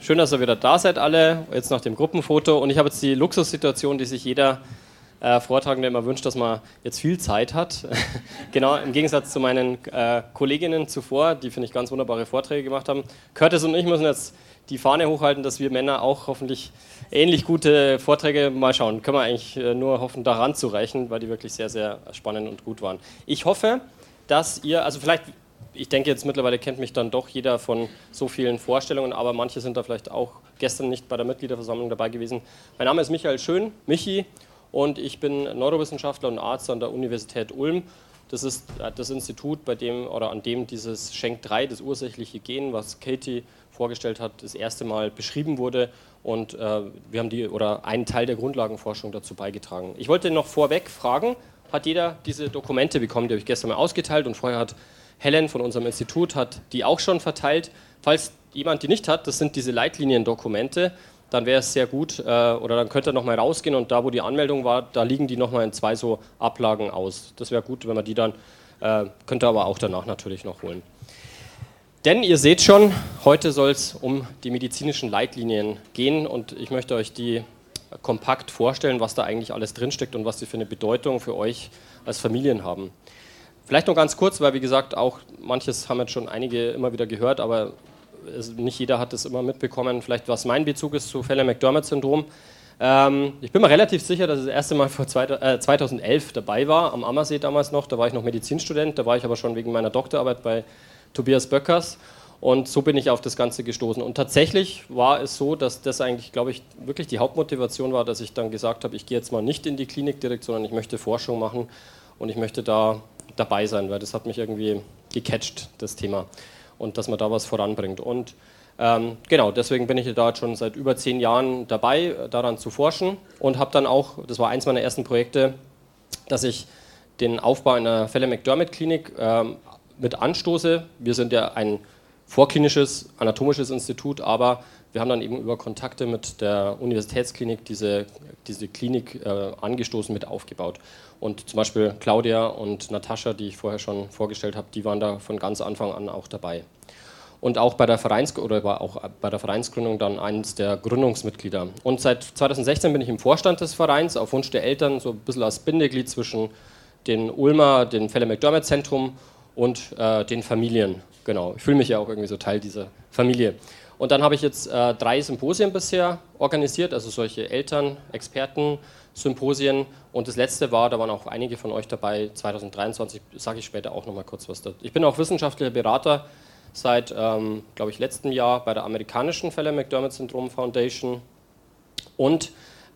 Schön, dass ihr wieder da seid alle, jetzt nach dem Gruppenfoto. Und ich habe jetzt die Luxussituation, die sich jeder Vortragende immer wünscht, dass man jetzt viel Zeit hat. Genau, im Gegensatz zu meinen Kolleginnen zuvor, die, finde ich, ganz wunderbare Vorträge gemacht haben. Curtis und ich müssen jetzt die Fahne hochhalten, dass wir Männer auch hoffentlich ähnlich gute Vorträge mal schauen. Können wir eigentlich nur hoffen, daran zu reichen, weil die wirklich sehr, sehr spannend und gut waren. Ich hoffe, dass ihr, also vielleicht, ich denke jetzt mittlerweile kennt mich dann doch jeder von so vielen Vorstellungen, aber manche sind da vielleicht auch gestern nicht bei der Mitgliederversammlung dabei gewesen. Mein Name ist Michael Schön, Michi, und ich bin Neurowissenschaftler und Arzt an der Universität Ulm. Das ist das Institut, bei dem oder an dem dieses SHANK3, das ursächliche Gen, was Katie vorgestellt hat, das erste Mal beschrieben wurde, und wir haben einen Teil der Grundlagenforschung dazu beigetragen. Ich wollte noch vorweg fragen, hat jeder diese Dokumente bekommen? Die habe ich gestern mal ausgeteilt, und vorher hat Helen von unserem Institut hat die auch schon verteilt. Falls jemand die nicht hat, das sind diese Leitliniendokumente, dann wäre es sehr gut, oder dann könnt ihr nochmal rausgehen, und da, wo die Anmeldung war, da liegen die nochmal in 2 so Ablagen aus. Das wäre gut, wenn man die dann, könnt ihr aber auch danach natürlich noch holen. Denn ihr seht schon, heute soll es um die medizinischen Leitlinien gehen, und ich möchte euch die kompakt vorstellen, was da eigentlich alles drinsteckt und was sie für eine Bedeutung für euch als Familien haben. Vielleicht noch ganz kurz, weil wie gesagt, auch manches haben jetzt schon einige immer wieder gehört, aber nicht jeder hat es immer mitbekommen, vielleicht was mein Bezug ist zu Phelan-McDermid-Syndrom. Ich bin mir relativ sicher, dass ich das erste Mal 2011 dabei war, am Ammersee damals noch, da war ich noch Medizinstudent, da war ich aber schon wegen meiner Doktorarbeit bei Tobias Böckers, und so bin ich auf das Ganze gestoßen. Und tatsächlich war es so, dass das eigentlich, glaube ich, wirklich die Hauptmotivation war, dass ich dann gesagt habe, ich gehe jetzt mal nicht in die Klinik direkt, sondern ich möchte Forschung machen und ich möchte da dabei sein, weil das hat mich irgendwie gecatcht, das Thema, und dass man da was voranbringt. Und genau, deswegen bin ich da jetzt schon seit über 10 Jahren dabei, daran zu forschen, und habe dann auch, das war eins meiner ersten Projekte, dass ich den Aufbau einer Phelan-McDermid-Klinik mit anstoße. Wir sind ja ein vorklinisches, anatomisches Institut, aber wir haben dann eben über Kontakte mit der Universitätsklinik diese Klinik angestoßen, mit aufgebaut. Und zum Beispiel Claudia und Natascha, die ich vorher schon vorgestellt habe, die waren da von ganz Anfang an auch dabei. Und auch bei der Vereinsgründung dann eines der Gründungsmitglieder. Und seit 2016 bin ich im Vorstand des Vereins, auf Wunsch der Eltern, so ein bisschen als Bindeglied zwischen den Ulmer, dem Phelan-McDermid-Zentrum und den Familien. Genau, ich fühle mich ja auch irgendwie so Teil dieser Familie. Und dann habe ich jetzt 3 Symposien bisher organisiert, also solche Eltern-Experten-Symposien. Und das letzte war, da waren auch einige von euch dabei, 2023, sage ich später auch noch mal kurz was dazu. Ich bin auch wissenschaftlicher Berater seit, glaube ich, letztem Jahr bei der amerikanischen Phelan-McDermid-Syndrom Foundation. Und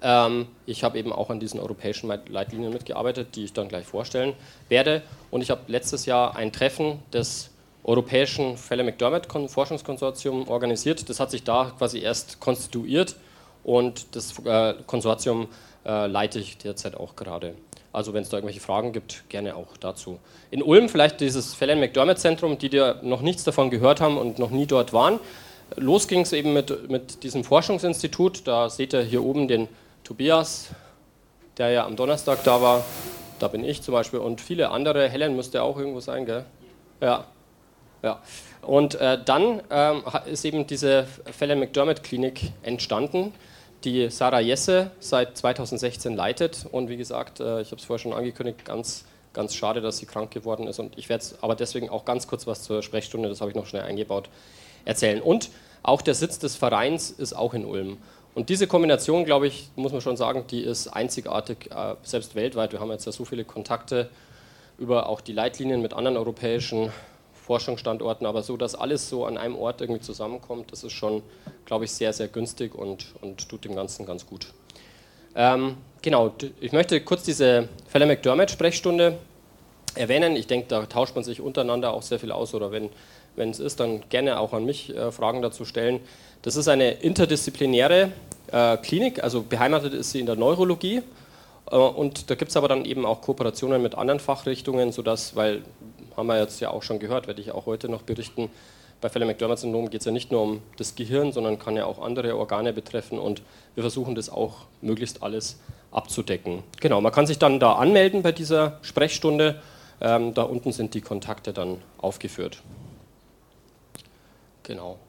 ich habe eben auch an diesen europäischen Leitlinien mitgearbeitet, die ich dann gleich vorstellen werde. Und ich habe letztes Jahr ein Treffen des europäischen Phelan-McDermid-Forschungskonsortium organisiert. Das hat sich da quasi erst konstituiert, und das Konsortium leite ich derzeit auch gerade. Also wenn es da irgendwelche Fragen gibt, gerne auch dazu. In Ulm vielleicht dieses Phelan-McDermid-Zentrum, die noch nichts davon gehört haben und noch nie dort waren. Los ging es eben mit diesem Forschungsinstitut. Da seht ihr hier oben den Tobias, der ja am Donnerstag da war. Da bin ich zum Beispiel und viele andere. Helen müsste auch irgendwo sein, gell? Ja. Ja. Und dann ist eben diese Phelan-McDermid-Klinik entstanden, die Sarah Jesse seit 2016 leitet. Und wie gesagt, ich habe es vorher schon angekündigt, ganz, ganz schade, dass sie krank geworden ist. Und ich werde aber deswegen auch ganz kurz was zur Sprechstunde, das habe ich noch schnell eingebaut, erzählen. Und auch der Sitz des Vereins ist auch in Ulm. Und diese Kombination, glaube ich, muss man schon sagen, die ist einzigartig, selbst weltweit. Wir haben jetzt ja so viele Kontakte über auch die Leitlinien mit anderen europäischen Forschungsstandorten, aber so, dass alles so an einem Ort irgendwie zusammenkommt, das ist schon, glaube ich, sehr, sehr günstig und tut dem Ganzen ganz gut. Genau, ich möchte kurz diese Phelan-McDermid-Sprechstunde erwähnen. Ich denke, da tauscht man sich untereinander auch sehr viel aus, oder wenn es ist, dann gerne auch an mich Fragen dazu stellen. Das ist eine interdisziplinäre Klinik, also beheimatet ist sie in der Neurologie. Und da gibt es aber dann eben auch Kooperationen mit anderen Fachrichtungen, sodass, weil, haben wir jetzt ja auch schon gehört, werde ich auch heute noch berichten, bei Phelan-McDermid-Syndrom geht es ja nicht nur um das Gehirn, sondern kann ja auch andere Organe betreffen, und wir versuchen das auch möglichst alles abzudecken. Genau, man kann sich dann da anmelden bei dieser Sprechstunde, da unten sind die Kontakte dann aufgeführt. Genau.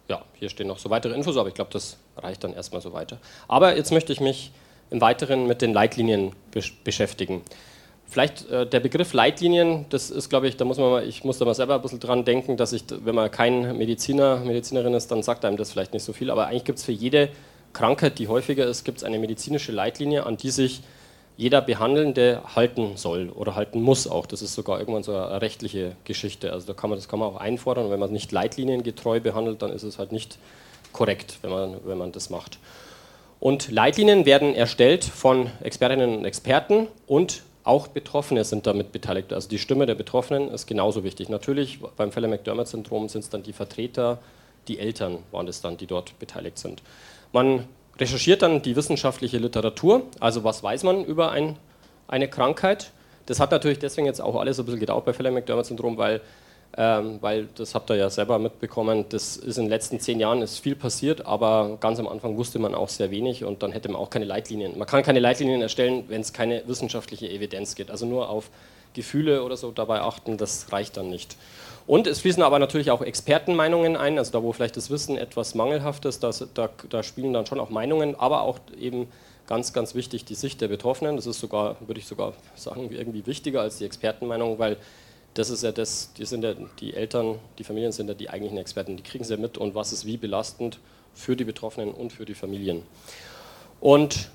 ja, hier stehen noch so weitere Infos, aber ich glaube, das reicht dann erstmal so weiter. Aber jetzt möchte ich mich im Weiteren mit den Leitlinien beschäftigen. Vielleicht der Begriff Leitlinien, das ist, glaube ich, ich muss da mal selber ein bisschen dran denken, dass wenn man kein Medizinerin ist, dann sagt einem das vielleicht nicht so viel, aber eigentlich gibt es für jede Krankheit, die häufiger ist, gibt es eine medizinische Leitlinie, an die sich jeder Behandelnde halten soll oder halten muss auch. Das ist sogar irgendwann so eine rechtliche Geschichte. Also das kann man auch einfordern, und wenn man nicht leitliniengetreu behandelt, dann ist es halt nicht korrekt, wenn man das macht. Und Leitlinien werden erstellt von Expertinnen und Experten, und auch Betroffene sind damit beteiligt. Also die Stimme der Betroffenen ist genauso wichtig. Natürlich, beim Phelan-McDermid-Syndrom sind es dann die Vertreter, die Eltern waren es dann, die dort beteiligt sind. Man recherchiert dann die wissenschaftliche Literatur, also was weiß man über eine Krankheit. Das hat natürlich deswegen jetzt auch alles ein bisschen gedauert bei Phelan-McDermid-Syndrom, weil das habt ihr ja selber mitbekommen, das ist in den letzten 10 Jahren ist viel passiert, aber ganz am Anfang wusste man auch sehr wenig, und dann hätte man auch keine Leitlinien. Man kann keine Leitlinien erstellen, wenn es keine wissenschaftliche Evidenz gibt. Also nur auf Gefühle oder so dabei achten, das reicht dann nicht. Und es fließen aber natürlich auch Expertenmeinungen ein, also da, wo vielleicht das Wissen etwas mangelhaft ist, da spielen dann schon auch Meinungen, aber auch eben ganz, ganz wichtig die Sicht der Betroffenen. Das ist sogar, würde ich sogar sagen, irgendwie wichtiger als die Expertenmeinung, weil das ist ja die Eltern, die Familien sind ja die eigentlichen Experten, die kriegen es ja mit, und was ist wie belastend für die Betroffenen und für die Familien. Und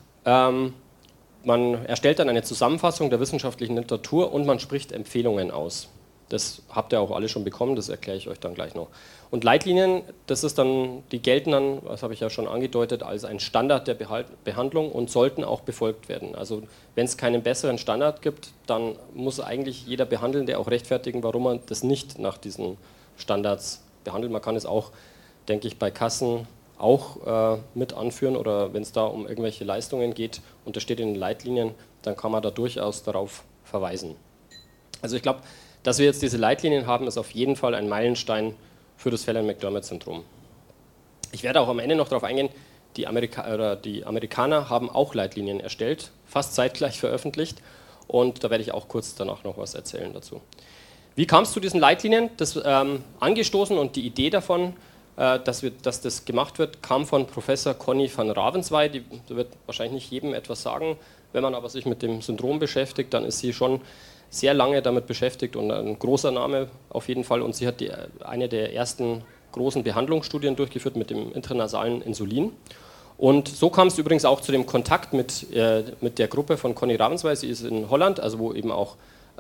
man erstellt dann eine Zusammenfassung der wissenschaftlichen Literatur und man spricht Empfehlungen aus. Das habt ihr auch alle schon bekommen, das erkläre ich euch dann gleich noch. Und Leitlinien, die gelten dann, das habe ich ja schon angedeutet, als ein Standard der Behandlung und sollten auch befolgt werden. Also wenn es keinen besseren Standard gibt, dann muss eigentlich jeder Behandelnde auch rechtfertigen, warum man das nicht nach diesen Standards behandelt. Man kann es auch, denke ich, bei Kassen auch mit anführen, oder wenn es da um irgendwelche Leistungen geht und das steht in den Leitlinien, dann kann man da durchaus darauf verweisen. Also ich glaube, dass wir jetzt diese Leitlinien haben, ist auf jeden Fall ein Meilenstein für das Phelan-McDermid-Syndrom. Ich werde auch am Ende noch darauf eingehen, die Amerikaner haben auch Leitlinien erstellt, fast zeitgleich veröffentlicht, und da werde ich auch kurz danach noch was erzählen dazu. Wie kam es zu diesen Leitlinien? Das angestoßen, und die Idee davon, dass das gemacht wird, kam von Professor Connie van Ravenswaaij. Die wird wahrscheinlich nicht jedem etwas sagen. Wenn man aber sich mit dem Syndrom beschäftigt, dann ist sie schon sehr lange damit beschäftigt und ein großer Name auf jeden Fall. Und sie hat eine der ersten großen Behandlungsstudien durchgeführt mit dem intranasalen Insulin. Und so kam es übrigens auch zu dem Kontakt mit der Gruppe von Connie Ravenswaaij. Sie ist in Holland, also wo eben auch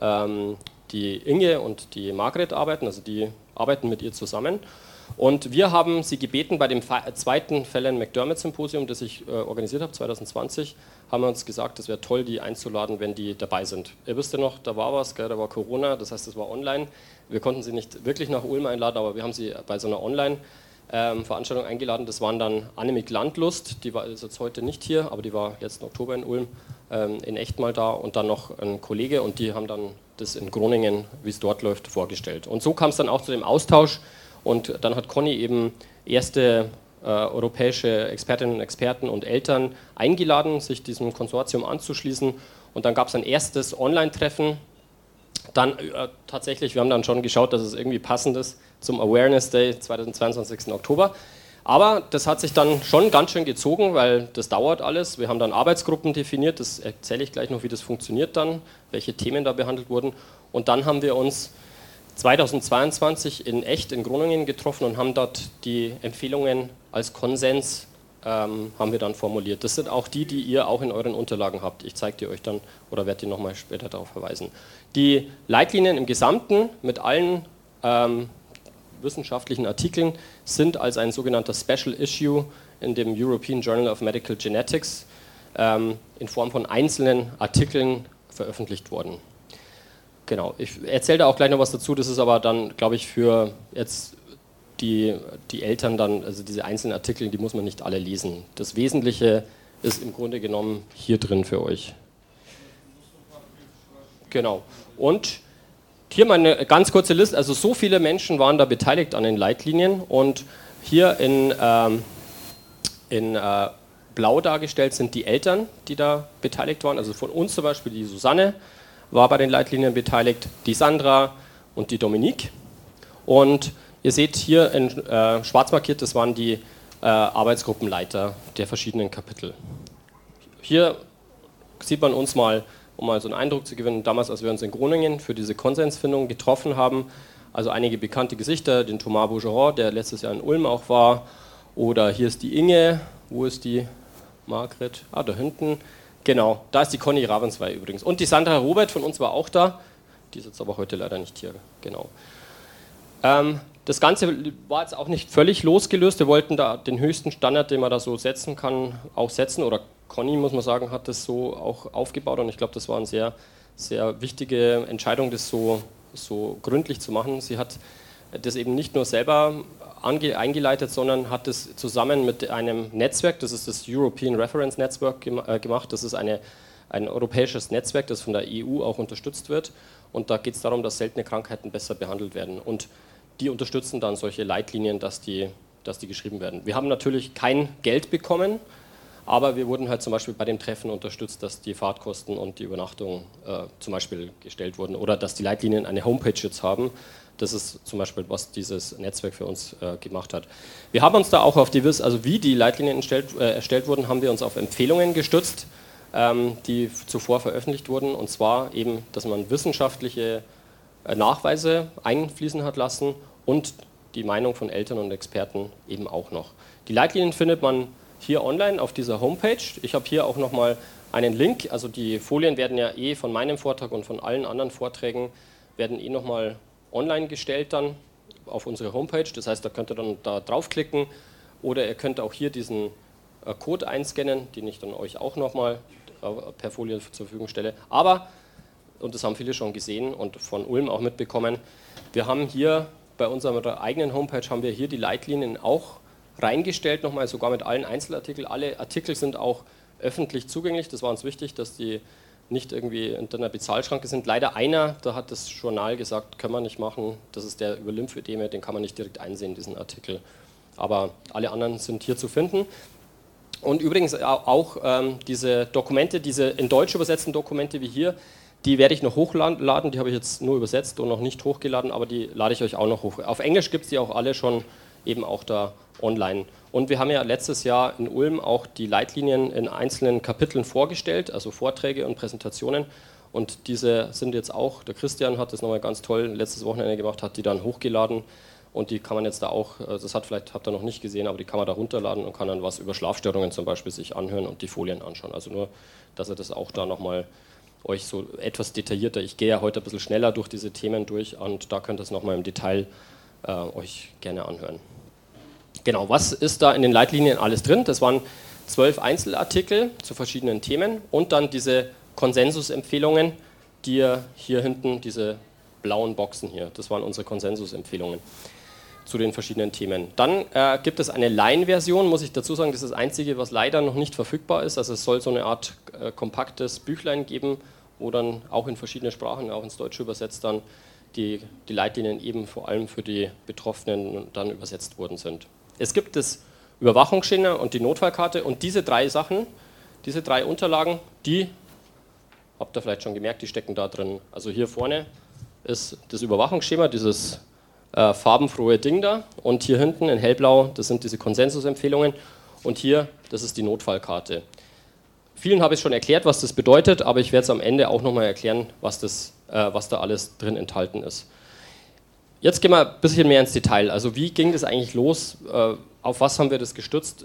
die Inge und die Margret arbeiten, also die arbeiten mit ihr zusammen. Und wir haben sie gebeten, bei dem zweiten Phelan-McDermid-Symposium, das ich organisiert habe, 2020, haben wir uns gesagt, es wäre toll, die einzuladen, wenn die dabei sind. Ihr wisst ja noch, da war was, da war Corona, das heißt, es war online. Wir konnten sie nicht wirklich nach Ulm einladen, aber wir haben sie bei so einer Online-Veranstaltung eingeladen. Das waren dann Annemiek Landlust, die war jetzt heute nicht hier, aber die war letzten Oktober in Ulm in echt mal da, und dann noch ein Kollege, und die haben dann das in Groningen, wie es dort läuft, vorgestellt. Und so kam es dann auch zu dem Austausch. Und dann hat Conny eben erste europäische Expertinnen und Experten und Eltern eingeladen, sich diesem Konsortium anzuschließen. Und dann gab es ein erstes Online-Treffen. Dann tatsächlich, wir haben dann schon geschaut, dass es irgendwie passend ist zum Awareness Day, 22. Oktober. Aber das hat sich dann schon ganz schön gezogen, weil das dauert alles. Wir haben dann Arbeitsgruppen definiert, das erzähle ich gleich noch, wie das funktioniert dann, welche Themen da behandelt wurden. Und dann haben wir uns 2022 in echt in Groningen getroffen und haben dort die Empfehlungen als Konsens haben wir dann formuliert. Das sind auch die ihr auch in euren Unterlagen habt. Ich zeige die euch dann oder werde die nochmal später darauf verweisen. Die Leitlinien im Gesamten mit allen wissenschaftlichen Artikeln sind als ein sogenannter Special Issue in dem European Journal of Medical Genetics in Form von einzelnen Artikeln veröffentlicht worden. Genau, ich erzähle da auch gleich noch was dazu, das ist aber dann, glaube ich, für jetzt die Eltern dann, also diese einzelnen Artikel, die muss man nicht alle lesen. Das Wesentliche ist im Grunde genommen hier drin für euch. Genau, und hier mal eine ganz kurze Liste, also so viele Menschen waren da beteiligt an den Leitlinien, und hier in blau dargestellt sind die Eltern, die da beteiligt waren, also von uns zum Beispiel die Susanne, war bei den Leitlinien beteiligt, die Sandra und die Dominique. Und Ihr seht hier in schwarz markiert, das waren die Arbeitsgruppenleiter der verschiedenen Kapitel. Hier sieht man uns mal, um mal so einen Eindruck zu gewinnen, damals, als wir uns in Groningen für diese Konsensfindung getroffen haben, also einige bekannte Gesichter, den Thomas Bougeron, der letztes Jahr in Ulm auch war, oder hier ist die Inge, wo ist die Margret? Ah, da hinten. Genau, da ist die Conny Ravensweih übrigens. Und die Sandra Robert von uns war auch da, die ist jetzt aber heute leider nicht hier. Genau. Das Ganze war jetzt auch nicht völlig losgelöst, wir wollten da den höchsten Standard, den man da so setzen kann, auch setzen, oder Conny, muss man sagen, hat das so auch aufgebaut und ich glaube, das war eine sehr, sehr wichtige Entscheidung, das so gründlich zu machen. Sie hat das eben nicht nur selber eingeleitet, sondern hat es zusammen mit einem Netzwerk, das ist das European Reference Network gemacht. Das ist ein europäisches Netzwerk, das von der EU auch unterstützt wird. Und da geht es darum, dass seltene Krankheiten besser behandelt werden. Und die unterstützen dann solche Leitlinien, dass die geschrieben werden. Wir haben natürlich kein Geld bekommen, aber wir wurden halt zum Beispiel bei dem Treffen unterstützt, dass die Fahrtkosten und die Übernachtung zum Beispiel gestellt wurden oder dass die Leitlinien eine Homepage jetzt haben. Das ist zum Beispiel, was dieses Netzwerk für uns gemacht hat. Wir haben uns da auch auf also wie die Leitlinien erstellt wurden, haben wir uns auf Empfehlungen gestützt, die zuvor veröffentlicht wurden. Und zwar eben, dass man wissenschaftliche Nachweise einfließen hat lassen und die Meinung von Eltern und Experten eben auch noch. Die Leitlinien findet man hier online auf dieser Homepage. Ich habe hier auch nochmal einen Link. Also die Folien werden ja von meinem Vortrag und von allen anderen Vorträgen werden nochmal online gestellt dann auf unsere Homepage. Das heißt, da könnt ihr dann da draufklicken oder ihr könnt auch hier diesen Code einscannen, den ich dann euch auch nochmal per Folie zur Verfügung stelle. Aber, und das haben viele schon gesehen und von Ulm auch mitbekommen, wir haben hier bei unserer eigenen Homepage haben wir hier die Leitlinien auch reingestellt, nochmal sogar mit allen Einzelartikeln. Alle Artikel sind auch öffentlich zugänglich. Das war uns wichtig, dass die nicht irgendwie unter einer Bezahlschranke sind. Leider einer, da hat das Journal gesagt, können wir nicht machen. Das ist der über Lymphödeme, den kann man nicht direkt einsehen, diesen Artikel. Aber alle anderen sind hier zu finden. Und übrigens auch diese Dokumente, diese in Deutsch übersetzten Dokumente wie hier, die werde ich noch hochladen. Die habe ich jetzt nur übersetzt und noch nicht hochgeladen, aber die lade ich euch auch noch hoch. Auf Englisch gibt es die auch alle schon eben auch da online. Und wir haben ja letztes Jahr in Ulm auch die Leitlinien in einzelnen Kapiteln vorgestellt, also Vorträge und Präsentationen. Und diese sind jetzt auch, der Christian hat das nochmal ganz toll letztes Wochenende gemacht, hat die dann hochgeladen. Und die kann man jetzt da auch, das habt ihr noch nicht gesehen, aber die kann man da runterladen und kann dann was über Schlafstörungen zum Beispiel sich anhören und die Folien anschauen. Also nur, dass ihr das auch da nochmal euch so etwas detaillierter, ich gehe ja heute ein bisschen schneller durch diese Themen durch und da könnt ihr es nochmal im Detail euch gerne anhören. Genau, was ist da in den Leitlinien alles drin? Das waren 12 Einzelartikel zu verschiedenen Themen und dann diese Konsensusempfehlungen, die ihr hier hinten, diese blauen Boxen hier, das waren unsere Konsensusempfehlungen zu den verschiedenen Themen. Dann gibt es eine Laien-Version, muss ich dazu sagen, das ist das Einzige, was leider noch nicht verfügbar ist. Also es soll so eine Art kompaktes Büchlein geben, wo dann auch in verschiedene Sprachen, auch ins Deutsche übersetzt, dann die Leitlinien eben vor allem für die Betroffenen dann übersetzt worden sind. Es gibt das Überwachungsschema und die Notfallkarte und diese drei Sachen, diese drei Unterlagen, die, habt ihr vielleicht schon gemerkt, die stecken da drin. Also hier vorne ist das Überwachungsschema, dieses farbenfrohe Ding da und hier hinten in hellblau, das sind diese Konsensusempfehlungen und hier, das ist die Notfallkarte. Vielen habe ich schon erklärt, was das bedeutet, aber ich werde es am Ende auch nochmal erklären, was da alles drin enthalten ist. Jetzt gehen wir ein bisschen mehr ins Detail. Also wie ging das eigentlich los? Auf was haben wir das gestützt?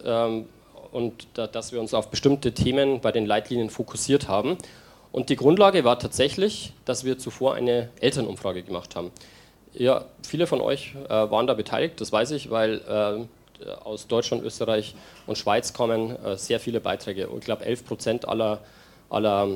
Und dass wir uns auf bestimmte Themen bei den Leitlinien fokussiert haben. Und die Grundlage war tatsächlich, dass wir zuvor eine Elternumfrage gemacht haben. Ja, viele von euch waren da beteiligt, das weiß ich, weil aus Deutschland, Österreich und Schweiz kommen sehr viele Beiträge. Ich glaube 11% aller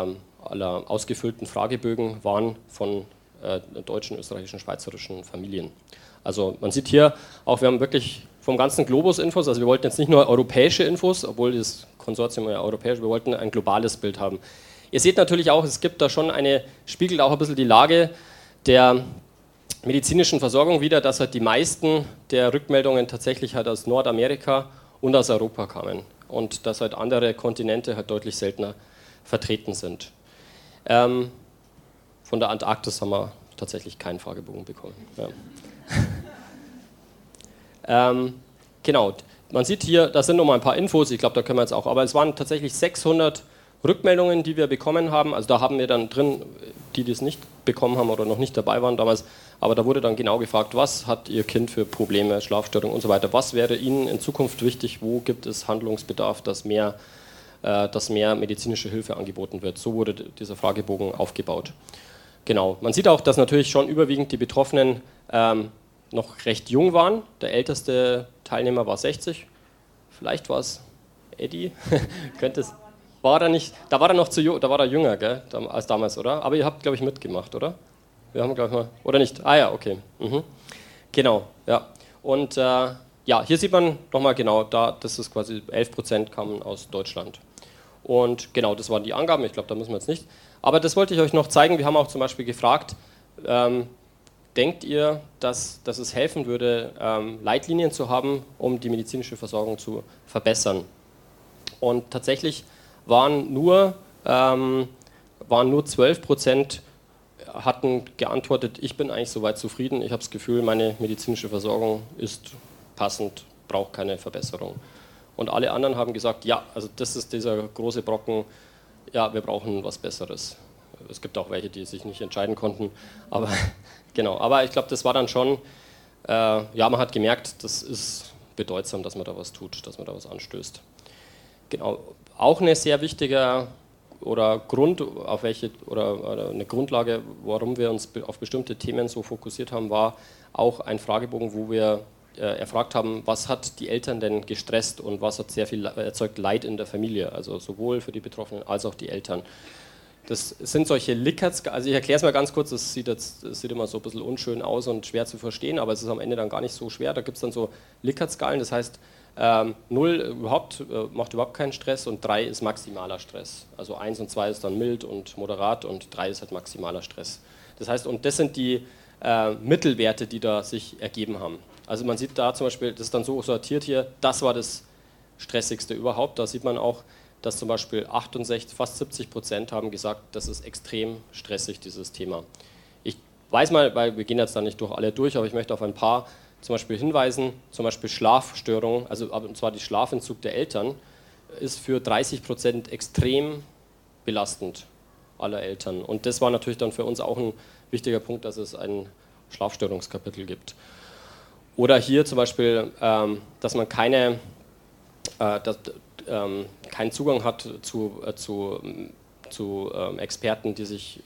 ausgefüllten Fragebögen waren von deutschen, österreichischen, schweizerischen Familien. Also man sieht hier auch, wir haben wirklich vom ganzen Globus Infos, also wir wollten jetzt nicht nur europäische Infos, obwohl das Konsortium ja europäisch, wir wollten ein globales Bild haben. Ihr seht natürlich auch, es gibt da schon spiegelt auch ein bisschen die Lage der medizinischen Versorgung wieder, dass halt die meisten der Rückmeldungen tatsächlich halt aus Nordamerika und aus Europa kamen und dass halt andere Kontinente halt deutlich seltener vertreten sind. Von der Antarktis haben wir tatsächlich keinen Fragebogen bekommen. Ja. Genau, man sieht hier, das sind nochmal ein paar Infos, ich glaube, da können wir jetzt auch, aber es waren tatsächlich 600 Rückmeldungen, die wir bekommen haben, also da haben wir dann drin, die das nicht bekommen haben oder noch nicht dabei waren damals, aber da wurde dann genau gefragt, was hat Ihr Kind für Probleme, Schlafstörungen und so weiter, was wäre Ihnen in Zukunft wichtig, wo gibt es Handlungsbedarf, dass mehr medizinische Hilfe angeboten wird. So wurde dieser Fragebogen aufgebaut. Genau, man sieht auch, dass natürlich schon überwiegend die Betroffenen noch recht jung waren, der älteste Teilnehmer war 60, vielleicht war es Eddie, könnte es... War er nicht, da war er noch zu jung, da war er jünger, gell, als damals, oder? Aber ihr habt, glaube ich, mitgemacht, oder? Wir haben, glaube ich, mal, oder nicht? Ah ja, okay. Mhm. Genau, ja. Und ja, hier sieht man nochmal genau, das ist quasi 11% kamen aus Deutschland. Und genau, das waren die Angaben, ich glaube, da müssen wir jetzt nicht. Aber das wollte ich euch noch zeigen, wir haben auch zum Beispiel gefragt, denkt ihr, dass es helfen würde, Leitlinien zu haben, um die medizinische Versorgung zu verbessern? Und tatsächlich waren nur 12% hatten geantwortet, ich bin eigentlich soweit zufrieden, ich habe das Gefühl, meine medizinische Versorgung ist passend, braucht keine Verbesserung. Und alle anderen haben gesagt, ja, also das ist dieser große Brocken, ja, wir brauchen was Besseres. Es gibt auch welche, die sich nicht entscheiden konnten, aber genau, aber ich glaube, das war dann schon, ja, man hat gemerkt, das ist bedeutsam, dass man da was tut, dass man da was anstößt. Genau, auch eine sehr wichtige oder eine Grundlage, warum wir uns auf bestimmte Themen so fokussiert haben, war auch ein Fragebogen, wo wir erfragt haben, was hat die Eltern denn gestresst und was hat sehr viel erzeugt Leid in der Familie, also sowohl für die Betroffenen als auch die Eltern. Das sind solche Likert-Skalen, also ich erkläre es mal ganz kurz, das sieht immer so ein bisschen unschön aus und schwer zu verstehen, aber es ist am Ende dann gar nicht so schwer. Da gibt es dann so Likert-Skalen, das heißt 0 macht überhaupt keinen Stress und 3 ist maximaler Stress. Also 1 und 2 ist dann mild und moderat und 3 ist halt maximaler Stress. Das heißt, und das sind die Mittelwerte, die da sich ergeben haben. Also man sieht da zum Beispiel, das ist dann so sortiert hier, das war das Stressigste überhaupt. Da sieht man auch, dass zum Beispiel 68, fast 70% haben gesagt, das ist extrem stressig, dieses Thema. Ich weiß mal, weil wir gehen jetzt da nicht durch alle durch, aber ich möchte auf ein paar zum Beispiel hinweisen, zum Beispiel Schlafstörungen, also und zwar der Schlafentzug der Eltern, ist für 30% extrem belastend aller Eltern. Und das war natürlich dann für uns auch ein wichtiger Punkt, dass es ein Schlafstörungskapitel gibt. Oder hier zum Beispiel, dass man keinen Zugang hat zu Experten, die sich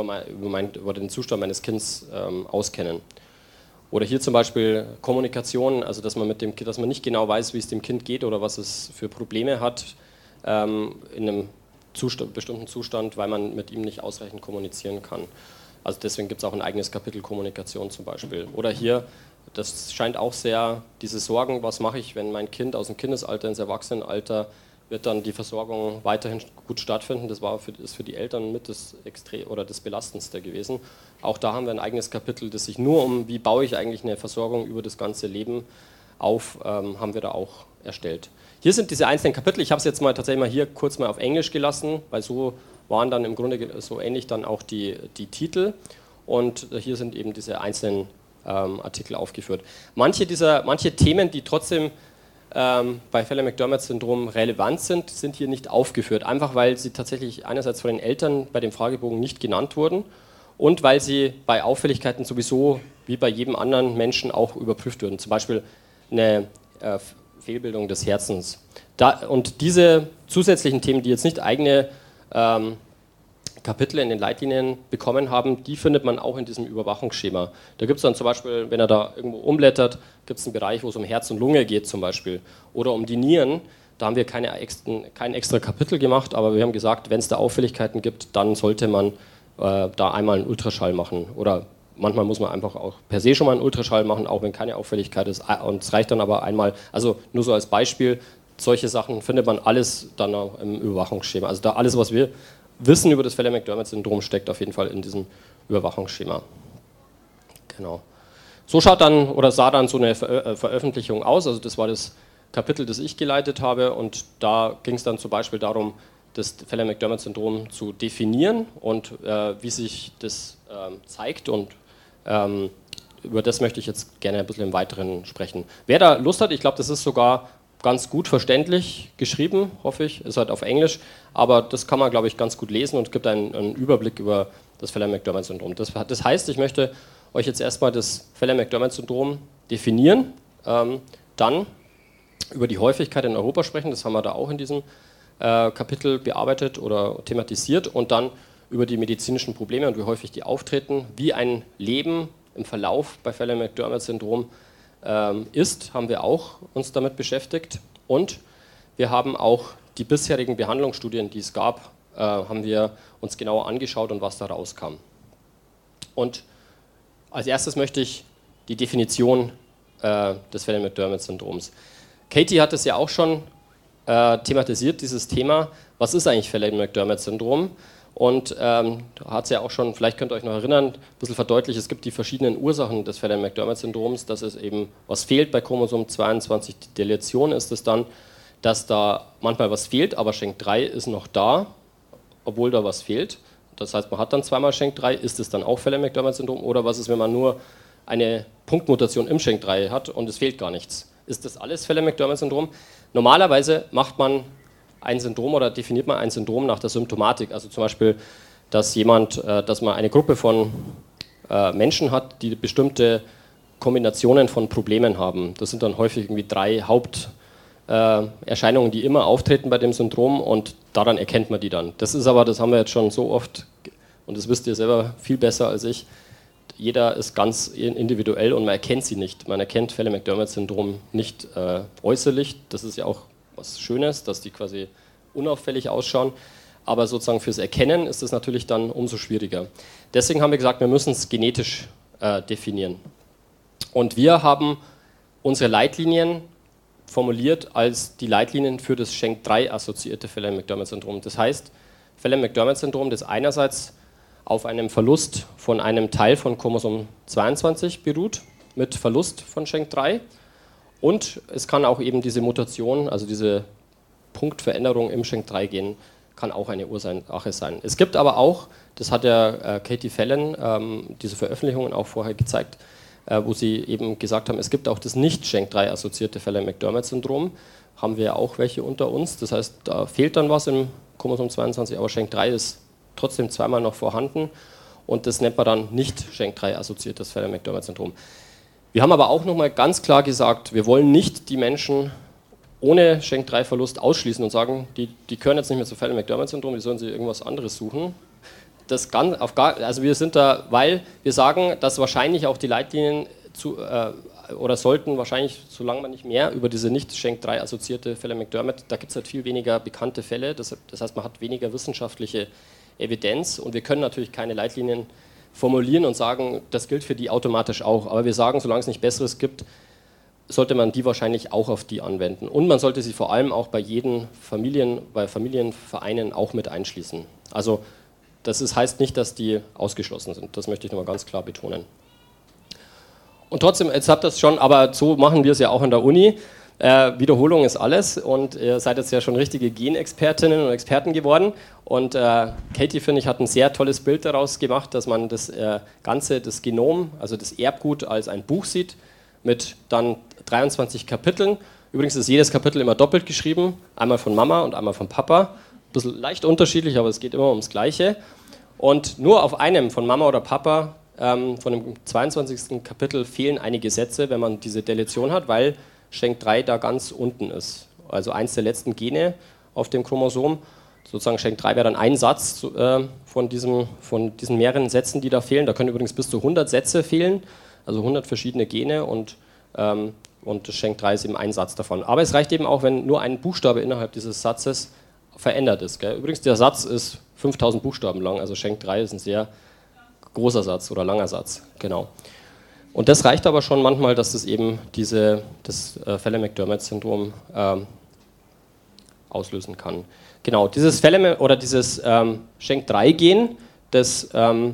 über den Zustand meines Kindes auskennen. Oder hier zum Beispiel Kommunikation, also dass man nicht genau weiß, wie es dem Kind geht oder was es für Probleme hat in einem bestimmten Zustand, weil man mit ihm nicht ausreichend kommunizieren kann. Also deswegen gibt es auch ein eigenes Kapitel Kommunikation zum Beispiel. Oder hier, das scheint auch sehr, diese Sorgen, was mache ich, wenn mein Kind aus dem Kindesalter ins Erwachsenenalter, wird dann die Versorgung weiterhin gut stattfinden. Das ist für die Eltern mit das Belastendste gewesen. Auch da haben wir ein eigenes Kapitel, das sich nur um, wie baue ich eigentlich eine Versorgung über das ganze Leben auf, haben wir da auch erstellt. Hier sind diese einzelnen Kapitel. Ich habe es jetzt tatsächlich mal hier kurz mal auf Englisch gelassen, weil so waren dann im Grunde so ähnlich dann auch die Titel. Und hier sind eben diese einzelnen Artikel aufgeführt. Manche Themen, die trotzdem bei Phelan-McDermid-Syndrom relevant sind hier nicht aufgeführt. Einfach weil sie tatsächlich einerseits von den Eltern bei dem Fragebogen nicht genannt wurden und weil sie bei Auffälligkeiten sowieso wie bei jedem anderen Menschen auch überprüft würden. Zum Beispiel eine Fehlbildung des Herzens. Und diese zusätzlichen Themen, die jetzt nicht eigene Kapitel in den Leitlinien bekommen haben, die findet man auch in diesem Überwachungsschema. Da gibt es dann zum Beispiel, wenn er da irgendwo umblättert, gibt es einen Bereich, wo es um Herz und Lunge geht zum Beispiel. Oder um die Nieren, da haben wir kein extra Kapitel gemacht, aber wir haben gesagt, wenn es da Auffälligkeiten gibt, dann sollte man da einmal einen Ultraschall machen. Oder manchmal muss man einfach auch per se schon mal einen Ultraschall machen, auch wenn keine Auffälligkeit ist. Und es reicht dann aber einmal, also nur so als Beispiel, solche Sachen findet man alles dann auch im Überwachungsschema. Also da alles, was wir Wissen über das Phelan-McDermid-Syndrom steckt auf jeden Fall in diesem Überwachungsschema. Genau. So sah dann so eine Veröffentlichung aus. Also das war das Kapitel, das ich geleitet habe, und da ging es dann zum Beispiel darum, das Phelan-McDermid-Syndrom zu definieren und wie sich das zeigt und über das möchte ich jetzt gerne ein bisschen im Weiteren sprechen. Wer da Lust hat, ich glaube, das ist sogar ganz gut verständlich geschrieben, hoffe ich, ist halt auf Englisch, aber das kann man, glaube ich, ganz gut lesen und gibt einen Überblick über das Phelan-McDermott-Syndrom. Das heißt, ich möchte euch jetzt erstmal das Phelan-McDermott-Syndrom definieren, dann über die Häufigkeit in Europa sprechen, das haben wir da auch in diesem Kapitel bearbeitet oder thematisiert, und dann über die medizinischen Probleme und wie häufig die auftreten, wie ein Leben im Verlauf bei Phelan-McDermott-Syndrom ist, haben wir auch uns damit beschäftigt, und wir haben auch die bisherigen Behandlungsstudien, die es gab, haben wir uns genauer angeschaut und was da rauskam. Und als erstes möchte ich die Definition des Phelan-McDermott-Syndroms. Katie hat es ja auch schon thematisiert, dieses Thema, was ist eigentlich Phelan-McDermott-Syndrom? Und hat es ja auch schon, vielleicht könnt ihr euch noch erinnern, ein bisschen verdeutlicht, es gibt die verschiedenen Ursachen des Phelan-McDermott-Syndroms, dass es eben was fehlt bei Chromosom 22, die Deletion ist es dann, dass da manchmal was fehlt, aber Schenk3 ist noch da, obwohl da was fehlt. Das heißt, man hat dann zweimal Schenk3, ist es dann auch Phelan-McDermott-Syndrom, oder was ist, wenn man nur eine Punktmutation im Schenk3 hat und es fehlt gar nichts? Ist das alles Phelan-McDermott-Syndrom? Normalerweise macht man ein Syndrom oder definiert man ein Syndrom nach der Symptomatik, also zum Beispiel, dass man eine Gruppe von Menschen hat, die bestimmte Kombinationen von Problemen haben. Das sind dann häufig irgendwie 3 Haupterscheinungen, die immer auftreten bei dem Syndrom, und daran erkennt man die dann. Das ist aber, das haben wir jetzt schon so oft, und das wisst ihr selber viel besser als ich, jeder ist ganz individuell und man erkennt sie nicht. Man erkennt Phelan-McDermott-Syndrom nicht äußerlich, das ist ja auch was Schönes, dass die quasi unauffällig ausschauen, aber sozusagen fürs Erkennen ist es natürlich dann umso schwieriger. Deswegen haben wir gesagt, wir müssen es genetisch definieren. Und wir haben unsere Leitlinien formuliert als die Leitlinien für das Schenk3-assoziierte Phelan-McDermott-Syndrom. Das heißt, Phelan-McDermott-Syndrom, das einerseits auf einem Verlust von einem Teil von Chromosom 22 beruht, mit Verlust von Schenk3. Und es kann auch eben diese Mutation, also diese Punktveränderung im Schenk3-Gen, kann auch eine Ursache sein. Es gibt aber auch, das hat ja Katie Phelan, diese Veröffentlichungen auch vorher gezeigt, wo sie eben gesagt haben, es gibt auch das nicht Schenk3-assoziierte Phelan-McDermott-Syndrom, haben wir auch welche unter uns. Das heißt, da fehlt dann was im Chromosom 22, aber Schenk3 ist trotzdem zweimal noch vorhanden, und das nennt man dann nicht Schenk3-assoziiertes Phelan-McDermott-Syndrom. Wir haben aber auch nochmal ganz klar gesagt, wir wollen nicht die Menschen ohne Schenk3-Verlust ausschließen und sagen, die gehören jetzt nicht mehr zu Phelan-McDermott-Syndrom, die sollen sich irgendwas anderes suchen. Also wir sind da, weil wir sagen, dass wahrscheinlich auch die Leitlinien oder sollten wahrscheinlich, solange man nicht mehr über diese nicht Schenk3-assoziierte Phelan-McDermott, da gibt es halt viel weniger bekannte Fälle, das heißt, man hat weniger wissenschaftliche Evidenz, und wir können natürlich keine Leitlinien formulieren und sagen, das gilt für die automatisch auch. Aber wir sagen, solange es nicht Besseres gibt, sollte man die wahrscheinlich auch auf die anwenden. Und man sollte sie vor allem auch bei Familienvereinen auch mit einschließen. Also das heißt nicht, dass die ausgeschlossen sind. Das möchte ich nochmal ganz klar betonen. Und trotzdem, jetzt habt ihr es schon, aber so machen wir es ja auch an der Uni. Wiederholung ist alles, und ihr seid jetzt ja schon richtige Genexpertinnen und Experten geworden, und Katie, finde ich, hat ein sehr tolles Bild daraus gemacht, dass man das Genom, also das Erbgut, als ein Buch sieht mit dann 23 Kapiteln. Übrigens ist jedes Kapitel immer doppelt geschrieben, einmal von Mama und einmal von Papa. Ein bisschen leicht unterschiedlich, aber es geht immer ums Gleiche. Und nur auf einem von Mama oder Papa, von dem 22. Kapitel, fehlen einige Sätze, wenn man diese Deletion hat, weil Schenk3 da ganz unten ist. Also eins der letzten Gene auf dem Chromosom. Sozusagen Schenk3 wäre dann ein Satz von diesen mehreren Sätzen, die da fehlen. Da können übrigens bis zu 100 Sätze fehlen, also 100 verschiedene Gene, und das Schenk3 ist eben ein Satz davon. Aber es reicht eben auch, wenn nur ein Buchstabe innerhalb dieses Satzes verändert ist. Gell? Übrigens, der Satz ist 5000 Buchstaben lang, also Schenk3 ist ein sehr großer Satz oder langer Satz. Genau. Und das reicht aber schon manchmal, dass das eben das Phelan-McDermott-Syndrom auslösen kann. Genau, dieses Schenk3-Gen, das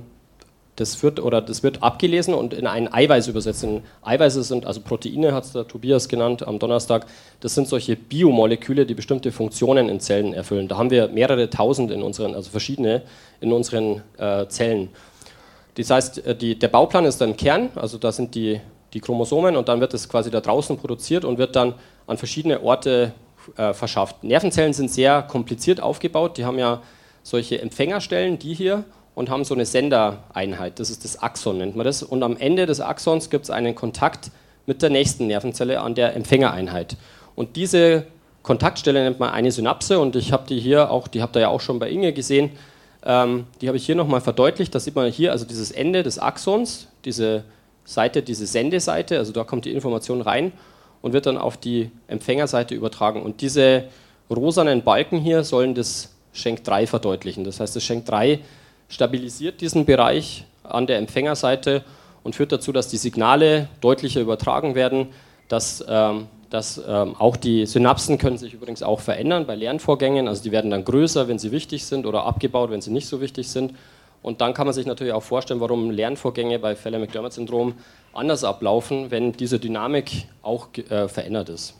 wird abgelesen und in ein Eiweiß übersetzt. Eiweiße sind, also Proteine, hat es der Tobias genannt am Donnerstag, das sind solche Biomoleküle, die bestimmte Funktionen in Zellen erfüllen. Da haben wir mehrere tausend verschiedene in unseren Zellen. Das heißt, der Bauplan ist dann im Kern, also da sind die Chromosomen und dann wird es quasi da draußen produziert und wird dann an verschiedene Orte verschafft. Nervenzellen sind sehr kompliziert aufgebaut, die haben ja solche Empfängerstellen, die hier, und haben so eine Sendereinheit, das ist das Axon, nennt man das. Und am Ende des Axons gibt es einen Kontakt mit der nächsten Nervenzelle an der Empfängereinheit. Und diese Kontaktstelle nennt man eine Synapse und ich habe die hier auch, die habt ihr ja auch schon bei Inge gesehen, die habe ich hier nochmal verdeutlicht. Da sieht man hier also dieses Ende des Axons, diese Seite, diese Sendeseite, also da kommt die Information rein und wird dann auf die Empfängerseite übertragen. Und diese rosanen Balken hier sollen das Schenk 3 verdeutlichen. Das heißt, das Schenk 3 stabilisiert diesen Bereich an der Empfängerseite und führt dazu, dass die Signale deutlicher übertragen werden, dass auch die Synapsen können sich übrigens auch verändern bei Lernvorgängen, also die werden dann größer, wenn sie wichtig sind oder abgebaut, wenn sie nicht so wichtig sind. Und dann kann man sich natürlich auch vorstellen, warum Lernvorgänge bei Phelan-McDermott-Syndrom anders ablaufen, wenn diese Dynamik auch verändert ist.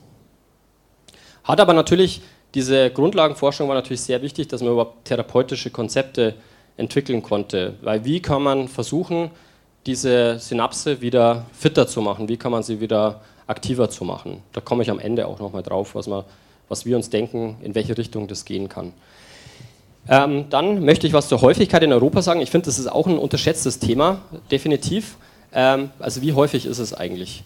Hat aber natürlich, diese Grundlagenforschung war natürlich sehr wichtig, dass man überhaupt therapeutische Konzepte entwickeln konnte, weil wie kann man versuchen, diese Synapse wieder fitter zu machen, wie kann man sie wieder aktiver zu machen. Da komme ich am Ende auch nochmal drauf, was wir uns denken, in welche Richtung das gehen kann. Dann möchte ich was zur Häufigkeit in Europa sagen. Ich finde, das ist auch ein unterschätztes Thema, definitiv. Also wie häufig ist es eigentlich?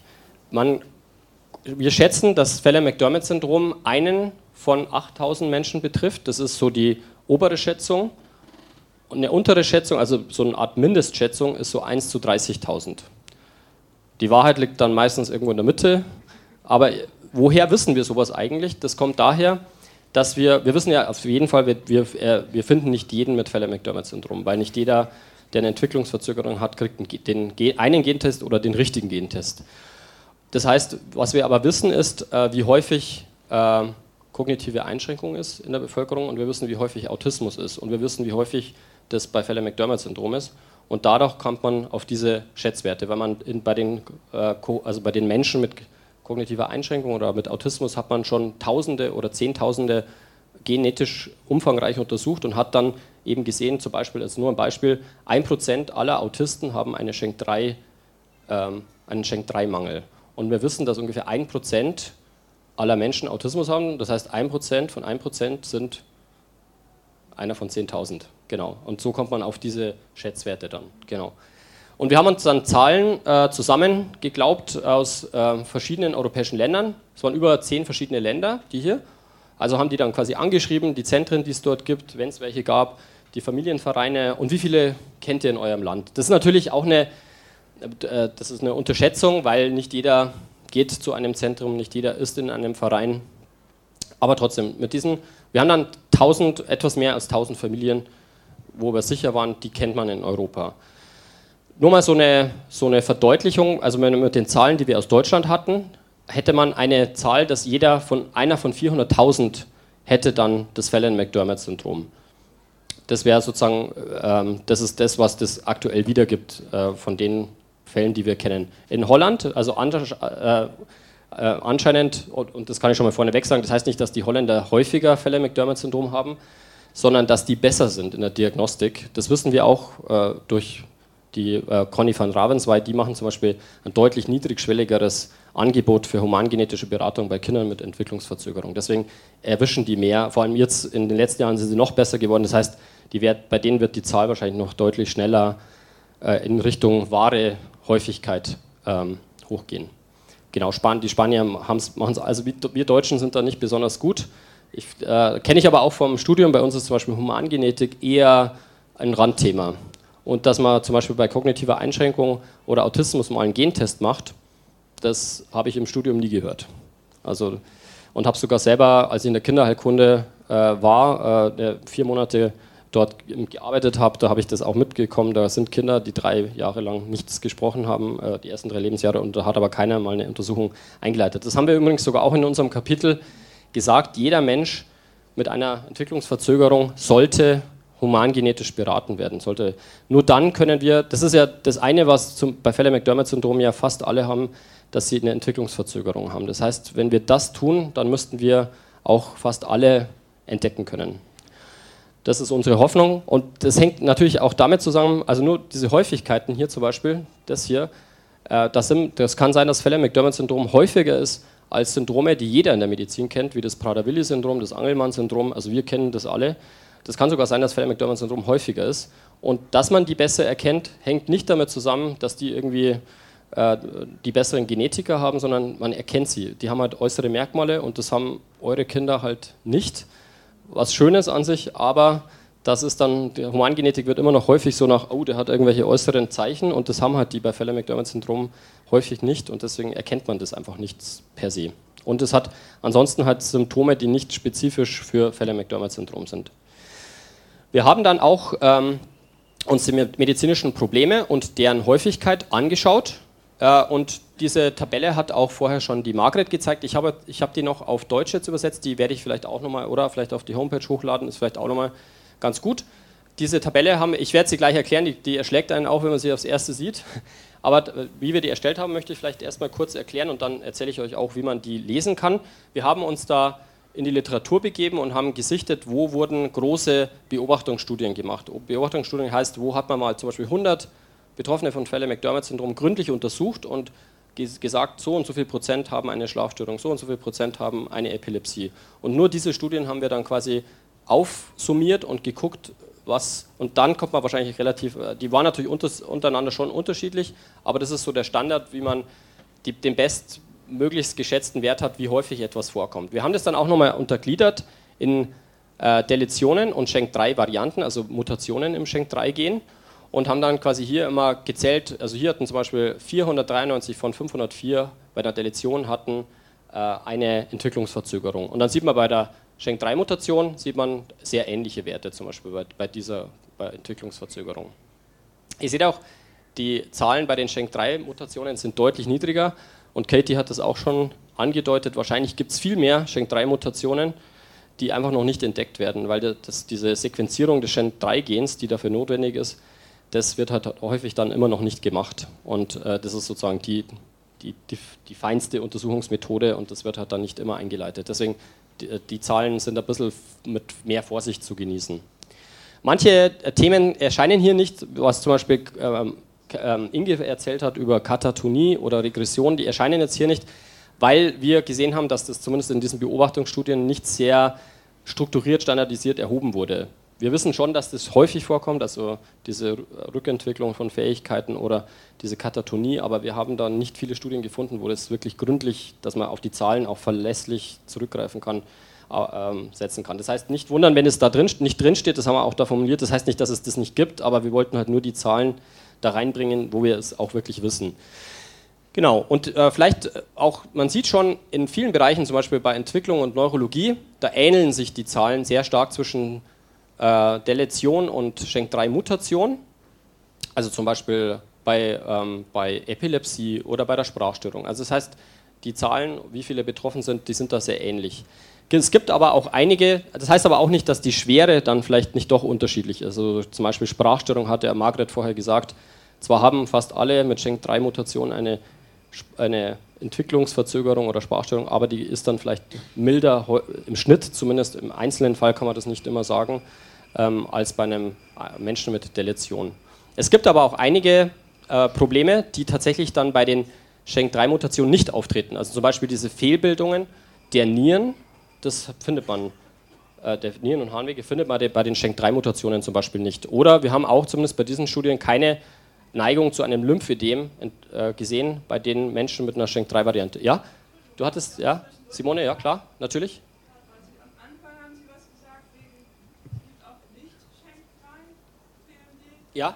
Wir schätzen, das Phelan-McDermott-Syndrom einen von 8000 Menschen betrifft. Das ist so die obere Schätzung. Und eine untere Schätzung, also so eine Art Mindestschätzung, ist so 1 zu 30.000. Die Wahrheit liegt dann meistens irgendwo in der Mitte. Aber woher wissen wir sowas eigentlich? Das kommt daher, dass wir wissen ja auf jeden Fall, wir finden nicht jeden mit Phelan-McDermott-Syndrom, weil nicht jeder, der eine Entwicklungsverzögerung hat, kriegt einen Gentest oder den richtigen Gentest. Das heißt, was wir aber wissen ist, wie häufig kognitive Einschränkung ist in der Bevölkerung und wir wissen, wie häufig Autismus ist und wir wissen, wie häufig das bei Phelan-McDermott-Syndrom ist. Und dadurch kommt man auf diese Schätzwerte, weil man bei den Menschen mit kognitiver Einschränkung oder mit Autismus hat man schon Tausende oder Zehntausende genetisch umfangreich untersucht und hat dann eben gesehen, zum Beispiel, als nur ein Beispiel, 1% aller Autisten haben einen Schenk 3-Mangel. Und wir wissen, dass ungefähr 1% aller Menschen Autismus haben, das heißt 1% von 1% sind einer von 10.000, genau. Und so kommt man auf diese Schätzwerte dann, genau. Und wir haben uns dann Zahlen zusammengeglaubt aus verschiedenen europäischen Ländern. Es waren über 10 verschiedene Länder, die hier. Also haben die dann quasi angeschrieben, die Zentren, die es dort gibt, wenn es welche gab, die Familienvereine und wie viele kennt ihr in eurem Land. Das ist natürlich auch eine Unterschätzung, weil nicht jeder geht zu einem Zentrum, nicht jeder ist in einem Verein. Aber trotzdem, wir haben dann etwas mehr als 1000 Familien, wo wir sicher waren, die kennt man in Europa. Nur mal so eine Verdeutlichung, also mit den Zahlen, die wir aus Deutschland hatten, hätte man eine Zahl, dass einer von 400.000 hätte dann das Phelan-McDermott-Syndrom. Das wäre sozusagen, das ist das, was das aktuell wiedergibt von den Fällen, die wir kennen. In Holland, also anscheinend, und das kann ich schon mal vorneweg sagen, das heißt nicht, dass die Holländer häufiger Phelan-McDermott-Syndrom haben, sondern dass die besser sind in der Diagnostik. Das wissen wir auch durch die Conny van Ravenswijk, die machen zum Beispiel ein deutlich niedrigschwelligeres Angebot für humangenetische Beratung bei Kindern mit Entwicklungsverzögerung. Deswegen erwischen die mehr, vor allem jetzt in den letzten Jahren sind sie noch besser geworden. Das heißt, bei denen wird die Zahl wahrscheinlich noch deutlich schneller in Richtung wahre Häufigkeit hochgehen. Genau, die Spanier machen es, also wir Deutschen sind da nicht besonders gut. Kenne ich aber auch vom Studium, bei uns ist zum Beispiel Humangenetik eher ein Randthema. Und dass man zum Beispiel bei kognitiver Einschränkung oder Autismus mal einen Gentest macht, das habe ich im Studium nie gehört. Also, und habe sogar selber, als ich in der Kinderheilkunde war, 4 Monate dort gearbeitet habe, da habe ich das auch mitgekommen. Da sind Kinder, die 3 Jahre lang nichts gesprochen haben, die ersten 3 Lebensjahre, und da hat aber keiner mal eine Untersuchung eingeleitet. Das haben wir übrigens sogar auch in unserem Kapitel gesagt, jeder Mensch mit einer Entwicklungsverzögerung sollte humangenetisch beraten werden. Nur dann können wir, das ist ja das eine, was bei Phelan-McDermott-Syndrom ja fast alle haben, dass sie eine Entwicklungsverzögerung haben. Das heißt, wenn wir das tun, dann müssten wir auch fast alle entdecken können. Das ist unsere Hoffnung und das hängt natürlich auch damit zusammen, also nur diese Häufigkeiten hier zum Beispiel, das hier, das kann sein, dass Phelan-McDermott-Syndrom häufiger ist als Syndrome, die jeder in der Medizin kennt, wie das Prader-Willi-Syndrom, das Angelmann-Syndrom, also wir kennen das alle. Das kann sogar sein, dass Phelan-McDermott-Syndrom häufiger ist. Und dass man die besser erkennt, hängt nicht damit zusammen, dass die irgendwie die besseren Genetiker haben, sondern man erkennt sie. Die haben halt äußere Merkmale und das haben eure Kinder halt nicht. Was Schönes an sich, aber das ist dann, die Humangenetik wird immer noch häufig so nach, oh, der hat irgendwelche äußeren Zeichen und das haben halt die bei Phelan-McDermott-Syndrom häufig nicht und deswegen erkennt man das einfach nicht per se. Und es hat ansonsten halt Symptome, die nicht spezifisch für Phelan-McDermott-Syndrom sind. Wir haben dann auch uns die medizinischen Probleme und deren Häufigkeit angeschaut und diese Tabelle hat auch vorher schon die Margret gezeigt. Ich habe die noch auf Deutsch jetzt übersetzt, die werde ich vielleicht auch nochmal oder vielleicht auf die Homepage hochladen, ist vielleicht auch nochmal ganz gut. Diese Tabelle ich werde sie gleich erklären, die erschlägt einen auch, wenn man sie aufs Erste sieht. Aber wie wir die erstellt haben, möchte ich vielleicht erstmal kurz erklären und dann erzähle ich euch auch, wie man die lesen kann. Wir haben uns da in die Literatur begeben und haben gesichtet, wo wurden große Beobachtungsstudien gemacht. Beobachtungsstudien heißt, wo hat man mal zum Beispiel 100 Betroffene von Phelan-McDermott-Syndrom gründlich untersucht und gesagt, so und so viel Prozent haben eine Schlafstörung, so und so viel Prozent haben eine Epilepsie. Und nur diese Studien haben wir dann quasi aufsummiert und geguckt, und dann kommt man wahrscheinlich die waren natürlich untereinander schon unterschiedlich, aber das ist so der Standard, wie man den bestmöglichst geschätzten Wert hat, wie häufig etwas vorkommt. Wir haben das dann auch nochmal untergliedert in Deletionen und Schenk-3-Varianten, also Mutationen im Schenk-3-Gen und haben dann quasi hier immer gezählt, also hier hatten zum Beispiel 493 von 504 bei der Deletion hatten eine Entwicklungsverzögerung. Und dann sieht man bei der Schenk-3-Mutation sieht man sehr ähnliche Werte, zum Beispiel bei Entwicklungsverzögerung. Ihr seht auch, die Zahlen bei den Schenk-3-Mutationen sind deutlich niedriger und Katie hat das auch schon angedeutet, wahrscheinlich gibt es viel mehr Schenk-3-Mutationen, die einfach noch nicht entdeckt werden, weil diese Sequenzierung des Schenk-3-Gens, die dafür notwendig ist, das wird halt häufig dann immer noch nicht gemacht und das ist sozusagen die feinste Untersuchungsmethode und das wird halt dann nicht immer eingeleitet. Deswegen die Zahlen sind ein bisschen mit mehr Vorsicht zu genießen. Manche Themen erscheinen hier nicht, was zum Beispiel Inge erzählt hat über Katatonie oder Regression, die erscheinen jetzt hier nicht, weil wir gesehen haben, dass das zumindest in diesen Beobachtungsstudien nicht sehr strukturiert, standardisiert erhoben wurde. Wir wissen schon, dass das häufig vorkommt, also diese Rückentwicklung von Fähigkeiten oder diese Katatonie, aber wir haben da nicht viele Studien gefunden, wo das wirklich gründlich, dass man auf die Zahlen auch verlässlich zurückgreifen kann, setzen kann. Das heißt, nicht wundern, wenn es da nicht drin steht, das haben wir auch da formuliert, das heißt nicht, dass es das nicht gibt, aber wir wollten halt nur die Zahlen da reinbringen, wo wir es auch wirklich wissen. Genau, und vielleicht auch, man sieht schon in vielen Bereichen, zum Beispiel bei Entwicklung und Neurologie, da ähneln sich die Zahlen sehr stark zwischen Deletion und Schenk-3-Mutation, also zum Beispiel bei Epilepsie oder bei der Sprachstörung. Also das heißt, die Zahlen, wie viele betroffen sind, die sind da sehr ähnlich. Es gibt aber auch einige, das heißt aber auch nicht, dass die Schwere dann vielleicht nicht doch unterschiedlich ist. Also zum Beispiel Sprachstörung hatte ja Margret vorher gesagt, zwar haben fast alle mit Schenk-3-Mutation eine Entwicklungsverzögerung oder Sprachstörung, aber die ist dann vielleicht milder, im Schnitt zumindest, im einzelnen Fall kann man das nicht immer sagen, als bei einem Menschen mit Deletion. Es gibt aber auch einige Probleme, die tatsächlich dann bei den Schenk-3-Mutationen nicht auftreten. Also zum Beispiel diese Fehlbildungen der Nieren, das findet man, der Nieren- und Harnwege findet man bei den Schenk-3-Mutationen zum Beispiel nicht. Oder wir haben auch zumindest bei diesen Studien keine Neigung zu einem Lymphödem gesehen bei den Menschen mit einer Schenk-3-Variante. Ja? Du hattest, ja? Simone, ja klar, natürlich. Am Anfang haben Sie was gesagt, es gibt auch Nicht-Schenk-3, Ja.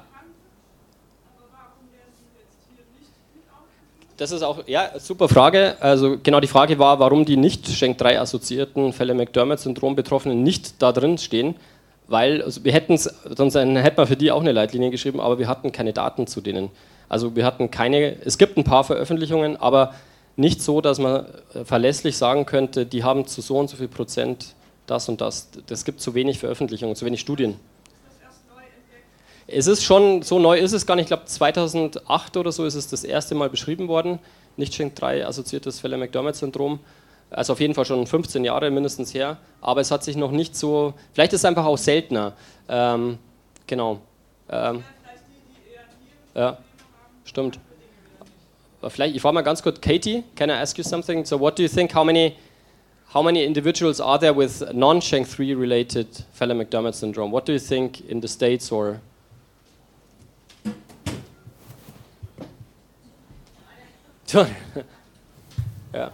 aber warum werden die jetzt hier nicht mit aufgeführt? Das ist auch, ja, super Frage. Also genau die Frage war, warum die nicht Schenk-3-assoziierten Phelan-McDermott-Syndrom-Betroffenen nicht da drin stehen. Weil also wir hätten sonst hätten wir für die auch eine Leitlinie geschrieben, aber wir hatten keine Daten zu denen. Also wir hatten keine, es gibt ein paar Veröffentlichungen, aber nicht so, dass man verlässlich sagen könnte, die haben zu so und so viel Prozent das und das. Es gibt zu wenig Veröffentlichungen, zu wenig Studien. Ist das erst neu entdeckt? Es ist schon, so neu ist es gar nicht, ich glaube 2008 oder so ist es das erste Mal beschrieben worden, nicht Schenk-3-assoziiertes Phelan-McDermott-Syndrom. Also auf jeden Fall schon 15 Jahre mindestens her, aber es hat sich noch nicht so, vielleicht ist es einfach auch seltener. Genau. Ja, stimmt. Aber vielleicht, ich frage mal ganz kurz, Katie, can I ask you something? So what do you think, how many individuals are there with non-SHANK3 related Phelan-McDermid syndrome? What do you think in the States or? Ja.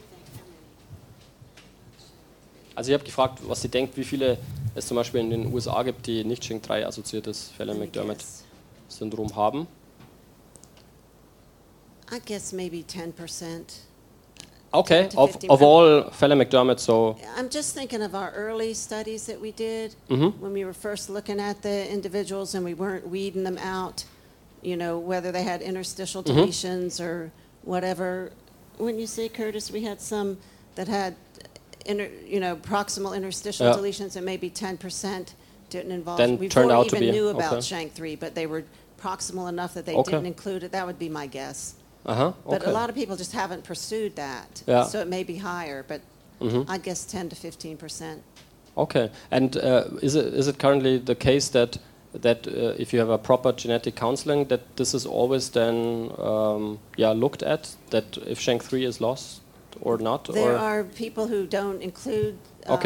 Also ich habe gefragt, was sie denkt, wie viele es zum Beispiel in den USA gibt, die nicht SHANK3-assoziiertes Phelan-McDermid-Syndrom haben. I guess maybe 10%. Okay, 10 to of all Phelan-McDermid, so... I'm just thinking of our early studies that we did when we were first looking at the individuals and we weren't weeding them out, you know, whether they had interstitial deletions or whatever. Wouldn't you say, Curtis, we had some that had, proximal interstitial deletions and maybe 10% didn't involve. Then we turned out to even be, knew about okay. SHANK3, but they were proximal enough that they Okay. didn't include it. That would be my guess. Okay. But a lot of people just haven't pursued that, Yeah. so it may be higher, but I guess 10 to 15%. Okay, and is it currently the case that if you have a proper genetic counseling, that this is always then looked at, that if SHANK3 is lost or not? There are people who don't include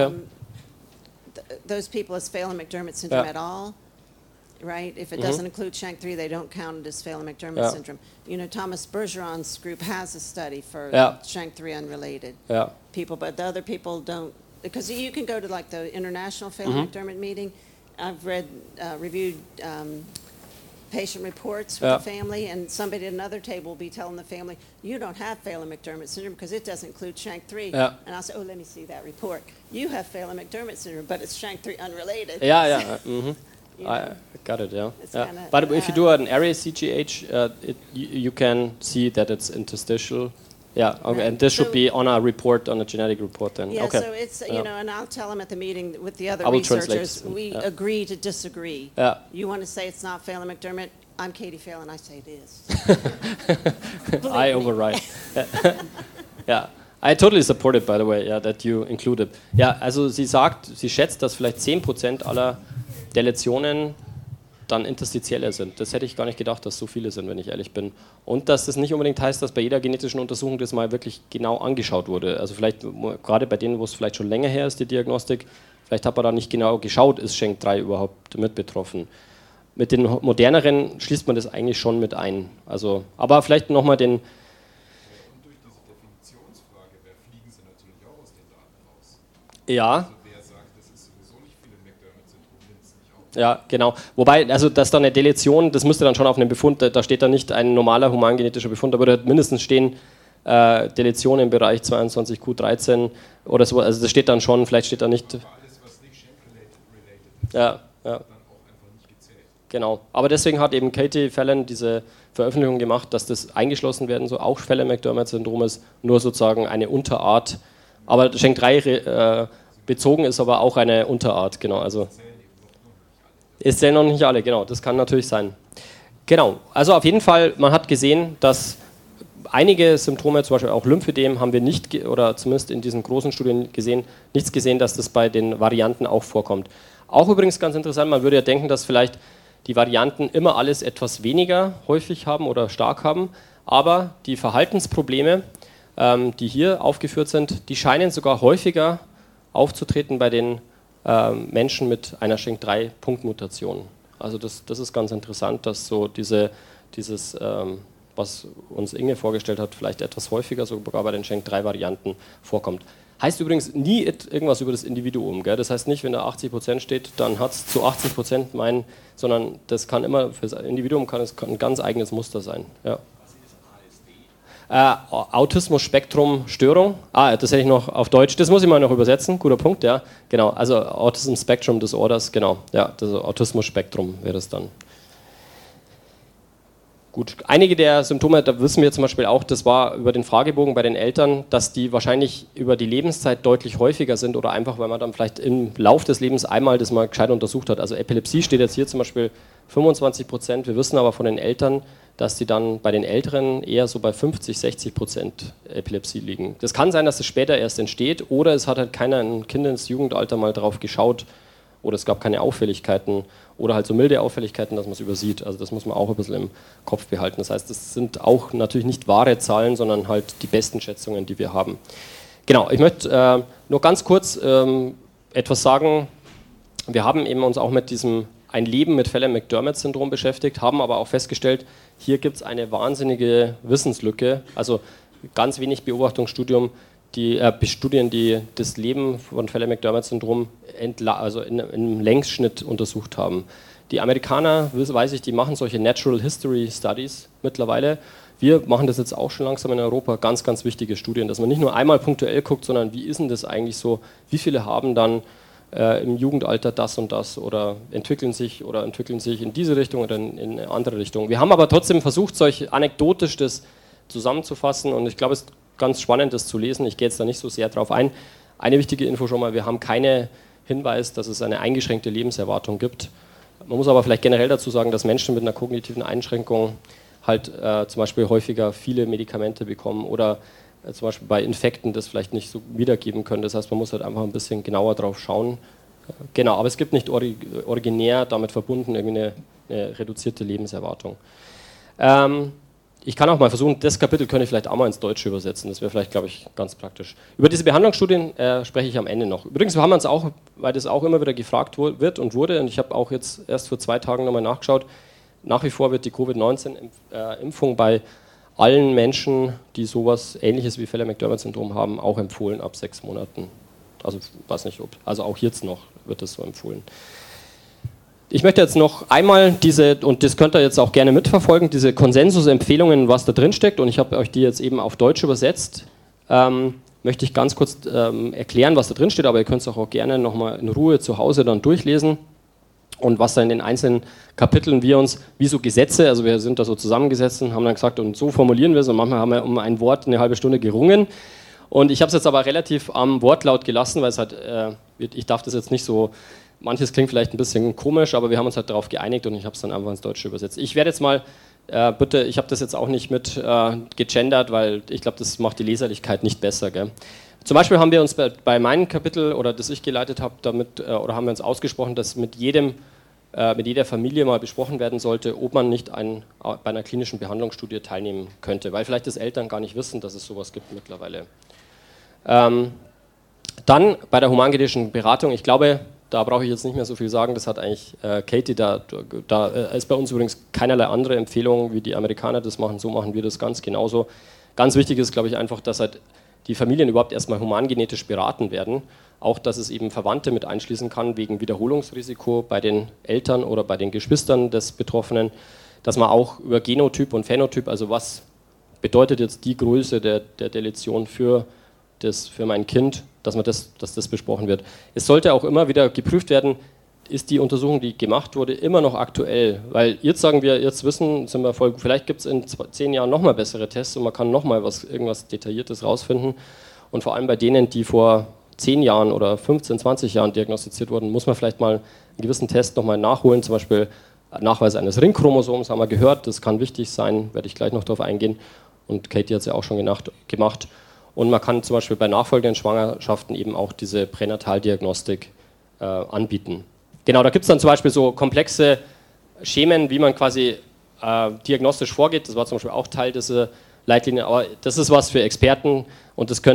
those people as Phelan-McDermid syndrome at all, right? If it doesn't include SHANK3, they don't count it as Phelan-McDermid syndrome. You know, Thomas Bergeron's group has a study for SHANK3 unrelated people, but the other people don't, because you can go to like the International Phelan-McDermid meeting. I've reviewed patient reports with the family, and somebody at another table will be telling the family, you don't have Phelan-McDermid syndrome because it doesn't include SHANK3. And I'll say, oh, let me see that report. You have Phelan-McDermid syndrome, but it's SHANK3 unrelated. I got it, It's kinda, but if you do an array CGH, you can see that it's interstitial. Yeah, okay, Right. and this should So- be on a report, on a genetic report then. Yeah, Okay. so it's, and I'll tell them at the meeting with the other I will translate. researchers, we agree to disagree. Yeah. You want to say it's not Phelan-McDermid? I'm Katie Phelan, I say it is. I override. Ja, I totally support it, by the way, that you include it. Ja, also sie schätzt, dass vielleicht 10% aller Deletionen dann interstitielle sind. Das hätte ich gar nicht gedacht, dass so viele sind, wenn ich ehrlich bin. Und dass das nicht unbedingt heißt, dass bei jeder genetischen Untersuchung das mal wirklich genau angeschaut wurde. Also vielleicht, gerade bei denen, wo es vielleicht schon länger her ist, die Diagnostik, vielleicht hat man da nicht genau geschaut, ist SHANK3 überhaupt mit betroffen. Mit den moderneren schließt man das eigentlich schon mit ein. Also, aber vielleicht nochmal den... Und durch diese Definitionsfrage, fliegen sie natürlich auch aus den Daten raus. Ja. Also wer sagt, das ist sowieso nicht Phelan-McDermid-Syndrom, nimmt es nicht auf. Ja, genau. Wobei, also dass da eine Deletion, das müsste dann schon auf einem Befund, da steht da nicht ein normaler humangenetischer Befund, da würde mindestens stehen Deletion im Bereich 22q13 oder so. Also das steht dann schon, vielleicht steht da nicht... Aber alles, was nicht SHANK-related ist, Ja, dann auch einfach nicht gezählt. genau. Aber deswegen hat eben Katie Phelan diese Veröffentlichung gemacht, dass das eingeschlossen werden soll, auch Phelan-McDermid-Syndrom ist, nur sozusagen eine Unterart. Aber SHANK3 bezogen ist aber auch eine Unterart, genau. Also es zählen noch nicht alle, genau, das kann natürlich sein. Genau, also auf jeden Fall, man hat gesehen, dass einige Symptome, zum Beispiel auch Lymphödem, haben wir nicht, oder zumindest in diesen großen Studien gesehen, nichts gesehen, dass das bei den Varianten auch vorkommt. Auch übrigens ganz interessant, man würde ja denken, dass vielleicht die Varianten immer alles etwas weniger häufig haben oder stark haben, aber die Verhaltensprobleme, die hier aufgeführt sind, die scheinen sogar häufiger aufzutreten bei den Menschen mit einer SHANK3-Punktmutation. Also das ist ganz interessant, dass so dieses, was uns Inge vorgestellt hat, vielleicht etwas häufiger sogar bei den SHANK3-Varianten vorkommt. Heißt übrigens nie irgendwas über das Individuum. Gell? Das heißt nicht, wenn da 80% steht, dann hat es zu 80% meinen, sondern das kann immer, für das Individuum kann es ein ganz eigenes Muster sein. Ja. Autismus-Spektrum-Störung. Das hätte ich noch auf Deutsch. Das muss ich mal noch übersetzen. Guter Punkt, ja. Genau. Also Autism Spectrum Disorders, genau. Ja, das Autismus-Spektrum wäre das dann. Gut. Einige der Symptome, da wissen wir zum Beispiel auch, das war über den Fragebogen bei den Eltern, dass die wahrscheinlich über die Lebenszeit deutlich häufiger sind oder einfach, weil man dann vielleicht im Lauf des Lebens einmal das mal gescheit untersucht hat. Also Epilepsie steht jetzt hier zum Beispiel 25%. Wir wissen aber von den Eltern, dass die dann bei den Älteren eher so bei 50-60% Epilepsie liegen. Das kann sein, dass es später erst entsteht oder es hat halt keiner im Kindes-Jugendalter mal drauf geschaut oder es gab keine Auffälligkeiten oder halt so milde Auffälligkeiten, dass man es übersieht. Also das muss man auch ein bisschen im Kopf behalten. Das heißt, das sind auch natürlich nicht wahre Zahlen, sondern halt die besten Schätzungen, die wir haben. Genau, ich möchte nur ganz kurz etwas sagen. Wir haben eben uns auch mit diesem ein Leben mit Phelan-McDermott-Syndrom beschäftigt, haben aber auch festgestellt, hier gibt es eine wahnsinnige Wissenslücke, also ganz wenig Beobachtungsstudien, die das Leben von Phelan-McDermott-Syndrom also im Längsschnitt untersucht haben. Die Amerikaner, weiß ich, die machen solche Natural History Studies mittlerweile. Wir machen das jetzt auch schon langsam in Europa, ganz, ganz wichtige Studien, dass man nicht nur einmal punktuell guckt, sondern wie ist denn das eigentlich so, wie viele haben dann im Jugendalter das und das oder entwickeln sich in diese Richtung oder in eine andere Richtung. Wir haben aber trotzdem versucht, solch anekdotisch das zusammenzufassen und ich glaube, es ist ganz spannend, das zu lesen. Ich gehe jetzt da nicht so sehr drauf ein. Eine wichtige Info schon mal, wir haben keinen Hinweis, dass es eine eingeschränkte Lebenserwartung gibt. Man muss aber vielleicht generell dazu sagen, dass Menschen mit einer kognitiven Einschränkung halt zum Beispiel häufiger viele Medikamente bekommen oder zum Beispiel bei Infekten das vielleicht nicht so wiedergeben können. Das heißt, man muss halt einfach ein bisschen genauer drauf schauen. Genau, aber es gibt nicht originär damit verbunden irgendwie eine reduzierte Lebenserwartung. Ich kann auch mal versuchen, das Kapitel könnte ich vielleicht auch mal ins Deutsche übersetzen. Das wäre vielleicht, glaube ich, ganz praktisch. Über diese Behandlungsstudien spreche ich am Ende noch. Übrigens, wir haben uns auch, weil das auch immer wieder gefragt wird und wurde, und ich habe auch jetzt erst vor 2 Tagen nochmal nachgeschaut, nach wie vor wird die Covid-19-Impfung bei allen Menschen, die sowas Ähnliches wie Phelan-McDermott-Syndrom haben, auch empfohlen ab 6 Monaten. Also weiß nicht, also auch jetzt noch wird das so empfohlen. Ich möchte jetzt noch einmal und das könnt ihr jetzt auch gerne mitverfolgen, diese Konsensusempfehlungen, was da drin steckt, und ich habe euch die jetzt eben auf Deutsch übersetzt, möchte ich ganz kurz erklären, was da drin steht, aber ihr könnt es auch gerne nochmal in Ruhe zu Hause dann durchlesen. Und was da in den einzelnen Kapiteln wir uns, wie so Gesetze, also wir sind da so zusammengesetzt und haben dann gesagt, und so formulieren wir es, und manchmal haben wir um ein Wort eine halbe Stunde gerungen. Und ich habe es jetzt aber relativ am Wortlaut gelassen, weil es halt, ich darf das jetzt nicht so, manches klingt vielleicht ein bisschen komisch, aber wir haben uns halt darauf geeinigt und ich habe es dann einfach ins Deutsche übersetzt. Ich werde jetzt mal, bitte, ich habe das jetzt auch nicht mit gegendert, weil ich glaube, das macht die Leserlichkeit nicht besser, gell? Zum Beispiel haben wir uns bei meinem Kapitel, oder das ich geleitet habe, oder haben wir uns ausgesprochen, dass mit jeder Familie mal besprochen werden sollte, ob man nicht bei einer klinischen Behandlungsstudie teilnehmen könnte, weil vielleicht das Eltern gar nicht wissen, dass es sowas gibt mittlerweile. Dann bei der humangenetischen Beratung, ich glaube, da brauche ich jetzt nicht mehr so viel sagen, das hat eigentlich Katie, da ist bei uns übrigens keinerlei andere Empfehlung, wie die Amerikaner das machen, so machen wir das ganz genauso. Ganz wichtig ist, glaube ich, einfach, dass halt die Familien überhaupt erstmal humangenetisch beraten werden, auch dass es eben Verwandte mit einschließen kann, wegen Wiederholungsrisiko bei den Eltern oder bei den Geschwistern des Betroffenen, dass man auch über Genotyp und Phänotyp, also was bedeutet jetzt die Größe der Deletion für mein Kind, dass das besprochen wird. Es sollte auch immer wieder geprüft werden, ist die Untersuchung, die gemacht wurde, immer noch aktuell, weil jetzt sagen wir, jetzt sind wir voll, vielleicht gibt es in 10 Jahren nochmal bessere Tests und man kann nochmal irgendwas Detailliertes rausfinden, und vor allem bei denen, die vor 10 Jahren oder 15, 20 Jahren diagnostiziert wurden, muss man vielleicht mal einen gewissen Test nochmal nachholen, zum Beispiel Nachweis eines Ringchromosoms, haben wir gehört, das kann wichtig sein, werde ich gleich noch darauf eingehen, und Katie hat es ja auch schon gemacht, und man kann zum Beispiel bei nachfolgenden Schwangerschaften eben auch diese Pränataldiagnostik anbieten. Genau, da gibt es dann zum Beispiel so komplexe Schemen, wie man quasi diagnostisch vorgeht. Das war zum Beispiel auch Teil dieser Leitlinie, aber das ist was für Experten, und das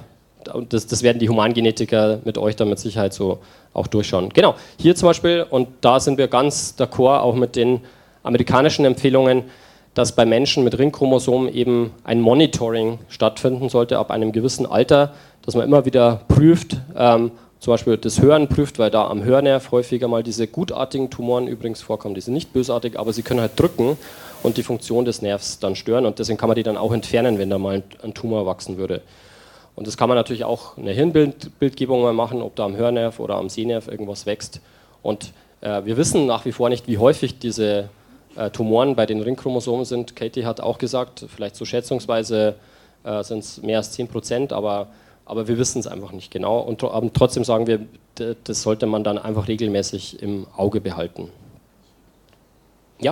werden die Humangenetiker mit euch dann mit Sicherheit so auch durchschauen. Genau, hier zum Beispiel, und da sind wir ganz d'accord auch mit den amerikanischen Empfehlungen, dass bei Menschen mit Ringchromosomen eben ein Monitoring stattfinden sollte ab einem gewissen Alter, dass man immer wieder prüft, zum Beispiel das Hören prüft, weil da am Hörnerv häufiger mal diese gutartigen Tumoren übrigens vorkommen. Die sind nicht bösartig, aber sie können halt drücken und die Funktion des Nervs dann stören, und deswegen kann man die dann auch entfernen, wenn da mal ein Tumor wachsen würde. Und das kann man natürlich auch eine Hirnbildgebung mal machen, ob da am Hörnerv oder am Sehnerv irgendwas wächst. Und wir wissen nach wie vor nicht, wie häufig diese Tumoren bei den Ringchromosomen sind. Katie hat auch gesagt, vielleicht so schätzungsweise sind es mehr als 10%, aber wir wissen es einfach nicht genau, und trotzdem sagen wir, das sollte man dann einfach regelmäßig im Auge behalten. Ja?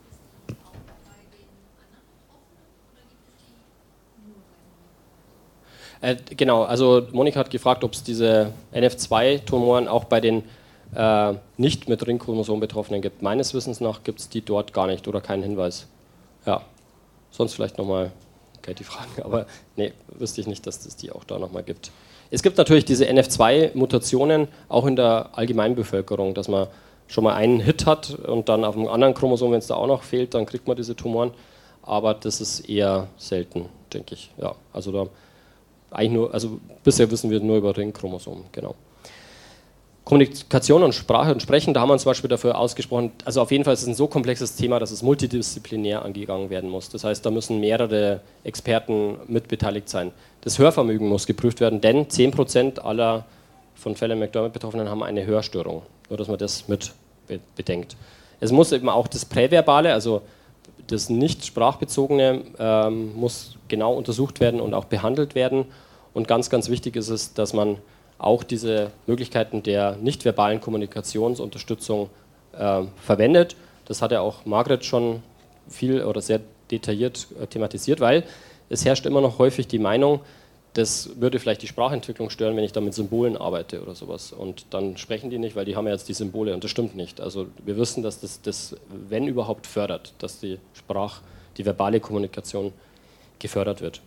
Genau, also Monika hat gefragt, ob es diese NF2-Tumoren auch bei den nicht mit Ringchromosom Betroffenen gibt. Meines Wissens nach gibt es die dort gar nicht oder keinen Hinweis. Ja, sonst vielleicht nochmal die Fragen, aber nee, wüsste ich nicht, dass es die auch da nochmal gibt. Es gibt natürlich diese NF2-Mutationen auch in der Allgemeinbevölkerung, dass man schon mal einen Hit hat und dann auf einem anderen Chromosom, wenn es da auch noch fehlt, dann kriegt man diese Tumoren, aber das ist eher selten, denke ich. Ja, also da eigentlich nur, also bisher wissen wir nur über Ringchromosomen, genau. Kommunikation und Sprache und Sprechen, da haben wir uns zum Beispiel dafür ausgesprochen, also auf jeden Fall ist es ein so komplexes Thema, dass es multidisziplinär angegangen werden muss. Das heißt, da müssen mehrere Experten mitbeteiligt sein. Das Hörvermögen muss geprüft werden, denn 10% aller von Phelan-McDermid-Betroffenen haben eine Hörstörung. Nur, dass man das mit bedenkt. Es muss eben auch das Präverbale, also das nicht sprachbezogene, muss genau untersucht werden und auch behandelt werden. Und ganz, ganz wichtig ist es, dass man auch diese Möglichkeiten der nicht-verbalen Kommunikationsunterstützung verwendet. Das hat ja auch Margret schon viel oder sehr detailliert thematisiert, weil es herrscht immer noch häufig die Meinung, das würde vielleicht die Sprachentwicklung stören, wenn ich da mit Symbolen arbeite oder sowas. Und dann sprechen die nicht, weil die haben ja jetzt die Symbole und das stimmt nicht. Also wir wissen, dass das wenn überhaupt, fördert, dass die verbale Kommunikation gefördert wird.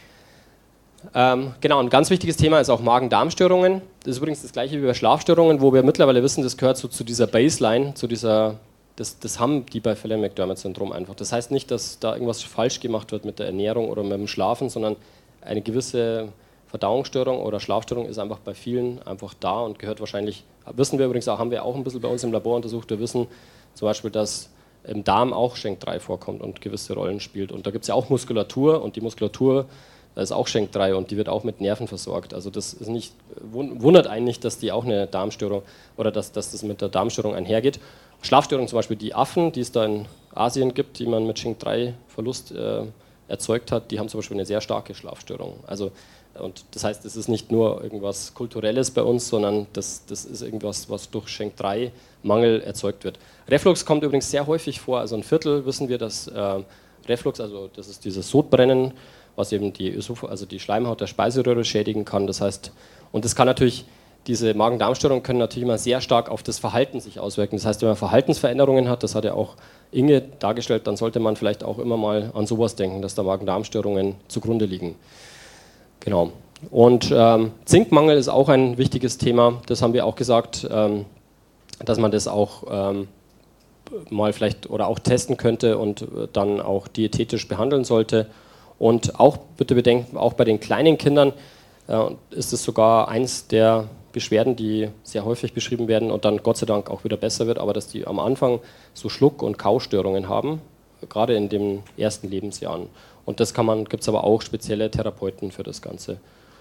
Genau, ein ganz wichtiges Thema ist auch Magen-Darm-Störungen. Das ist übrigens das gleiche wie bei Schlafstörungen, wo wir mittlerweile wissen, das gehört so zu dieser Baseline, das haben die bei Phelan-McDermid-Syndrom einfach. Das heißt nicht, dass da irgendwas falsch gemacht wird mit der Ernährung oder mit dem Schlafen, sondern eine gewisse Verdauungsstörung oder Schlafstörung ist einfach bei vielen einfach da und gehört wahrscheinlich, wissen wir übrigens auch, haben wir auch ein bisschen bei uns im Labor untersucht, wir wissen zum Beispiel, dass im Darm auch Schenk3 vorkommt und gewisse Rollen spielt. Und da gibt es ja auch Muskulatur und die Muskulatur, da ist auch Schenk3 und die wird auch mit Nerven versorgt. Also das ist nicht, wundert einen nicht, dass die auch eine Darmstörung oder dass das mit der Darmstörung einhergeht. Schlafstörungen zum Beispiel, die Affen, die es da in Asien gibt, die man mit Schenk3-Verlust erzeugt hat, die haben zum Beispiel eine sehr starke Schlafstörung. Also, und das heißt, es ist nicht nur irgendwas Kulturelles bei uns, sondern das ist irgendwas, was durch Schenk3-Mangel erzeugt wird. Reflux kommt übrigens sehr häufig vor, also ein Viertel wissen wir, dass Reflux, also das ist dieses Sodbrennen, was eben die Schleimhaut der Speiseröhre schädigen kann. Das heißt, und das kann natürlich, diese Magen-Darm-Störungen können natürlich immer sehr stark auf das Verhalten sich auswirken. Das heißt, wenn man Verhaltensveränderungen hat, das hat ja auch Inge dargestellt, dann sollte man vielleicht auch immer mal an sowas denken, dass da Magen-Darm-Störungen zugrunde liegen. Genau. Und Zinkmangel ist auch ein wichtiges Thema. Das haben wir auch gesagt, dass man das auch mal vielleicht oder auch testen könnte und dann auch diätetisch behandeln sollte. Und auch bitte bedenken, auch bei den kleinen Kindern ist es sogar eins der Beschwerden, die sehr häufig beschrieben werden und dann Gott sei Dank auch wieder besser wird, aber dass die am Anfang so Schluck- und Kaustörungen haben, gerade in den ersten Lebensjahren. Und das gibt es aber auch spezielle Therapeuten für das Ganze.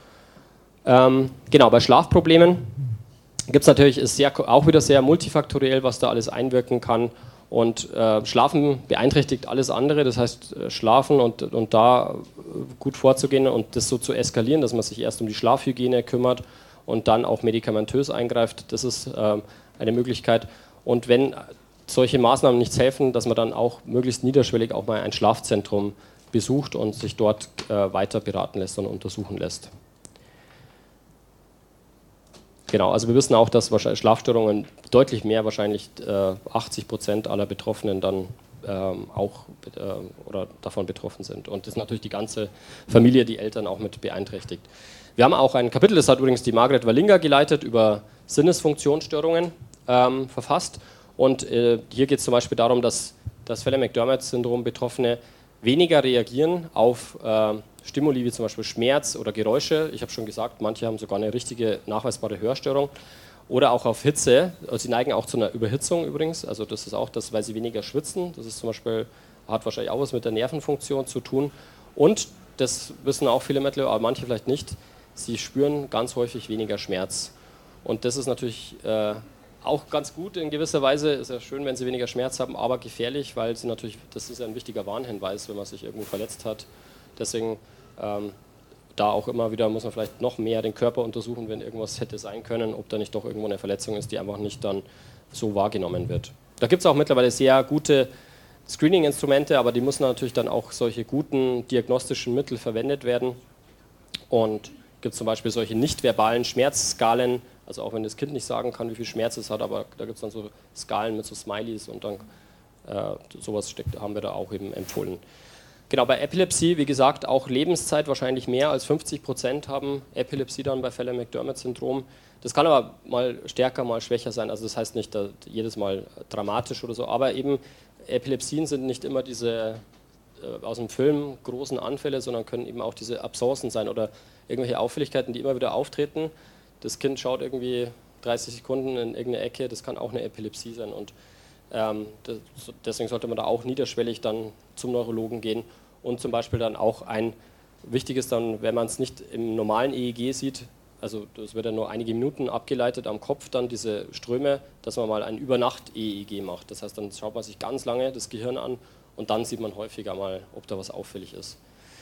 Genau, bei Schlafproblemen gibt es natürlich, ist auch wieder sehr multifaktoriell, was da alles einwirken kann. Und Schlafen beeinträchtigt alles andere, das heißt Schlafen und da gut vorzugehen und das so zu eskalieren, dass man sich erst um die Schlafhygiene kümmert und dann auch medikamentös eingreift, das ist eine Möglichkeit. Und wenn solche Maßnahmen nichts helfen, dass man dann auch möglichst niederschwellig auch mal ein Schlafzentrum besucht und sich dort weiter beraten lässt und untersuchen lässt. Genau, also wir wissen auch, dass wahrscheinlich Schlafstörungen deutlich mehr, wahrscheinlich 80% aller Betroffenen dann auch oder davon betroffen sind. Und das ist natürlich die ganze Familie, die Eltern auch mit beeinträchtigt. Wir haben auch ein Kapitel, das hat übrigens die Margret Wallinger geleitet, über Sinnesfunktionsstörungen verfasst. Und hier geht es zum Beispiel darum, dass das Phelan-McDermid-Syndrom Betroffene weniger reagieren auf Stimuli wie zum Beispiel Schmerz oder Geräusche. Ich habe schon gesagt, manche haben sogar eine richtige nachweisbare Hörstörung. Oder auch auf Hitze. Sie neigen auch zu einer Überhitzung übrigens. Also das ist auch das, weil sie weniger schwitzen. Das ist zum Beispiel, hat wahrscheinlich auch was mit der Nervenfunktion zu tun. Und, das wissen auch viele mittlerweile, aber manche vielleicht nicht, sie spüren ganz häufig weniger Schmerz. Und das ist natürlich auch ganz gut in gewisser Weise. Ist ja schön, wenn sie weniger Schmerz haben, aber gefährlich, weil sie natürlich, das ist ja ein wichtiger Warnhinweis, wenn man sich irgendwo verletzt hat. Deswegen da auch immer wieder muss man vielleicht noch mehr den Körper untersuchen, wenn irgendwas hätte sein können, ob da nicht doch irgendwo eine Verletzung ist, die einfach nicht dann so wahrgenommen wird. Da gibt es auch mittlerweile sehr gute Screening-Instrumente, aber die müssen natürlich dann auch solche guten diagnostischen Mittel verwendet werden. Und gibt es zum Beispiel solche nicht-verbalen Schmerzskalen, also auch wenn das Kind nicht sagen kann, wie viel Schmerz es hat, aber da gibt es dann so Skalen mit so Smileys und dann sowas haben wir da auch eben empfohlen. Genau, bei Epilepsie, wie gesagt, auch Lebenszeit, wahrscheinlich mehr als 50% haben Epilepsie dann bei Phelan-McDermott-Syndrom. Das kann aber mal stärker, mal schwächer sein, also das heißt nicht jedes Mal dramatisch oder so, aber eben Epilepsien sind nicht immer diese aus dem Film großen Anfälle, sondern können eben auch diese Absenzen sein oder irgendwelche Auffälligkeiten, die immer wieder auftreten. Das Kind schaut irgendwie 30 Sekunden in irgendeine Ecke, das kann auch eine Epilepsie sein und deswegen sollte man da auch niederschwellig dann zum Neurologen gehen und zum Beispiel dann auch ein wichtiges dann, wenn man es nicht im normalen EEG sieht, also das wird ja nur einige Minuten abgeleitet am Kopf, dann diese Ströme, dass man mal ein Übernacht-EEG macht. Das heißt, dann schaut man sich ganz lange das Gehirn an und dann sieht man häufiger mal, ob da was auffällig ist.